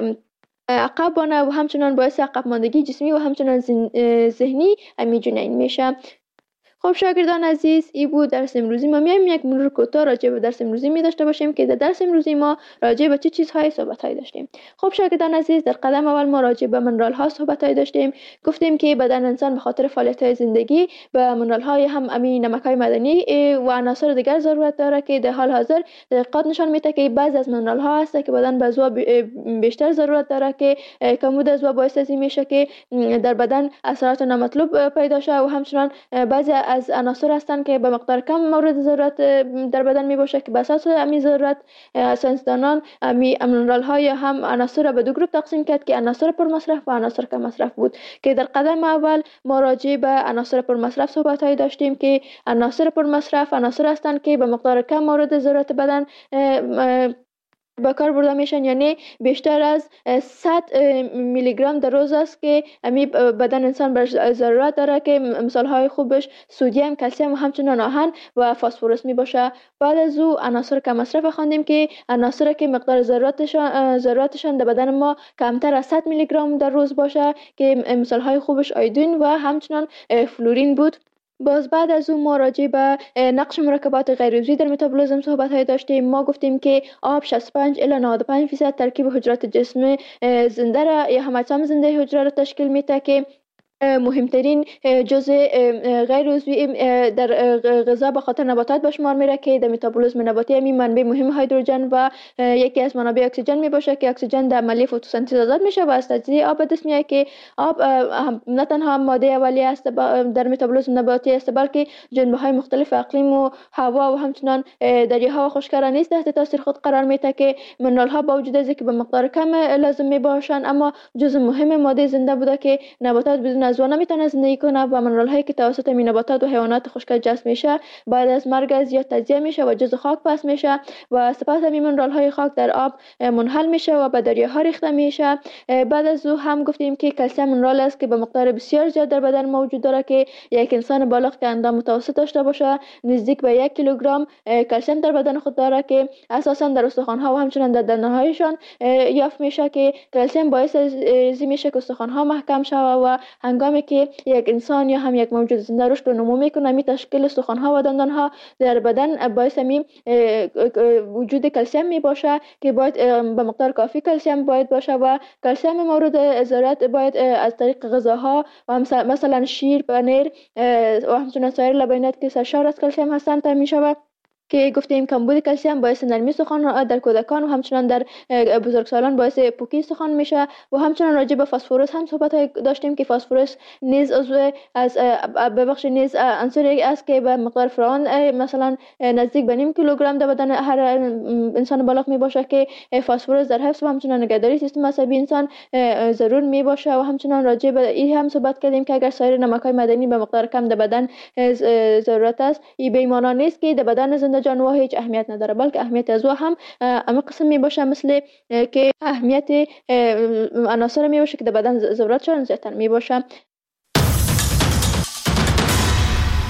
عقب بانه و همچنان باعث عقب ماندگی جسمی و همچنان ذهنی امی جنین میشه. خب شاگردان عزیز، این بود درس امروزی ما. میایم یک مرور کوتاه راجع به درس امروزی می داشته باشیم که در درس امروزی ما راجع به چه چیزهای صحبت‌های داشتیم. خب شاگردان عزیز، در قدم اول ما راجع به منرال ها صحبت‌های داشتیم. گفتیم که بدن انسان به خاطر فعالیت‌های زندگی به منرال های هم امی نمک‌های معدنی و عناصر دیگر ضرورت داره که در حال حاضر تحقیقات نشان میده که بعضی از منرال ها هست که بدن به عضو بیشتر ضرورت داره که کمبود عضو باعث از این میشه که در بدن اثرات نامطلوب پیدا شه و همچنان بعضی از عناصر هستند که به مقدار کم مورد ضرورت در بدن می باشه که به اساس امی ضرورت ساینسدانان امی منرال های هم عناصر را به دو گروه تقسیم کرد که عناصر پر مصرف و عناصر کم مصرف بود که در قدم اول ما راجع به عناصر پر مصرف صحبت های داشتیم که عناصر پر مصرف عناصر هستند که به مقدار کم مورد ضرورت بدن به کار برده میشن، یعنی بیشتر از 100 میلی گرم در روز است که امی بدن انسان بر ضرورت داره که مثال های خوبش سدیم، کلسیم و همچنان آهن و فسفرس می باشه. بعد از او عناصر کم مصرف خواندیم که عناصر که مقدار ضرورتشان در بدن ما کمتر از 100 میلی گرم در روز باشه که مثال های خوبش آیودین و همچنان فلورین بود. باز بعد از اون ما راجع به نقش مرکبات غیر عضوی در متابولیسم صحبت های داشتیم. ما گفتیم که آب 65 الی 95% ترکیب حجرات جسم زنده را یا هم اجسام زنده حجره را تشکیل میده که مهمترین جزء غیر عضوی در غذا به خاطر نباتات به شمار میره که در متابولیسم نباتی همین منبع مهم هیدروژن و یکی از منابع اکسیژن می باشه که اکسیژن در عملیه فتوسنتز آزاد میشه و از تجزیه آب به دست میاد که آب نه تنها ماده اولیه است در متابولیسم نباتی است بلکه جنبه های مختلف اقلیم و هوا و همچنان دریاها و خشکی‌ها نیز تحت تاثیر خود قرار میده که منرال ها با وجود از که به مقدار کم لازم می باشند اما جزء مهم ماده زنده بوده که نباتات بدون از اون نمیتونه زندگی کنه و منرال هایی که توسط نباتات و حیوانات خشک جذب میشه بعد از مرگ از یا تجزیه میشه و جزء خاک پس میشه و سپس همین منرال های خاک در آب منحل میشه و به دریاها ریخته میشه. بعد از او هم گفتیم که کلسیم منرال است که به مقدار بسیار زیاد در بدن موجود داره که یک انسان بالغ که اندام متوسط داشته باشه نزدیک به 1 کیلوگرم کلسیم در بدن خود داره که اساسا در استخوان ها و همچنان در دندان هایشان یافت میشه که کلسیم باعث میشه که استخوان ها محکم شوه و هنگامی که یک انسان یا هم یک موجود زنده رشد و نمو میکنه می تشکیل استخوان ها و دندان ها در بدن باعث می وجود کلسیم می باشه که باید به مقدار کافی کلسیم باید باشه و کلسیم مورد ضرورت باید از طریق غذاها و مثلا شیر، پنیر و همچنین سایر لبنیات که سرشار از کلسیم هستند تامین شود که گفتیم کمبود کلسیم باعث نرمی استخوان در کودکان و همچنان در بزرگسالان باعث پوکی استخوان میشه و همچنان راجع به فسفرس هم صحبت داشتیم که فسفرس نیز عضو از نیز عنصری است که به مقدار فراوان مثلا نزدیک به نیم کیلوگرم در بدن هر انسان بالغ می باشه که فسفرس در حفظ و همچنان نگهداری سیستم عصبی انسان ضرور می باشه و همچنان راجع به این هم صحبت کردیم که اگر سایر نمک‌های معدنی به مقدار کم در بدن ضرورت است این به معنی نیست که در بدن زنده جانور هیچ اهمیت نداره بلکه اهمیت از او هم اما قسم می باشه مثل که اهمیت عناصر می باشه که در بدن ضرورتشان زیادتر می باشه.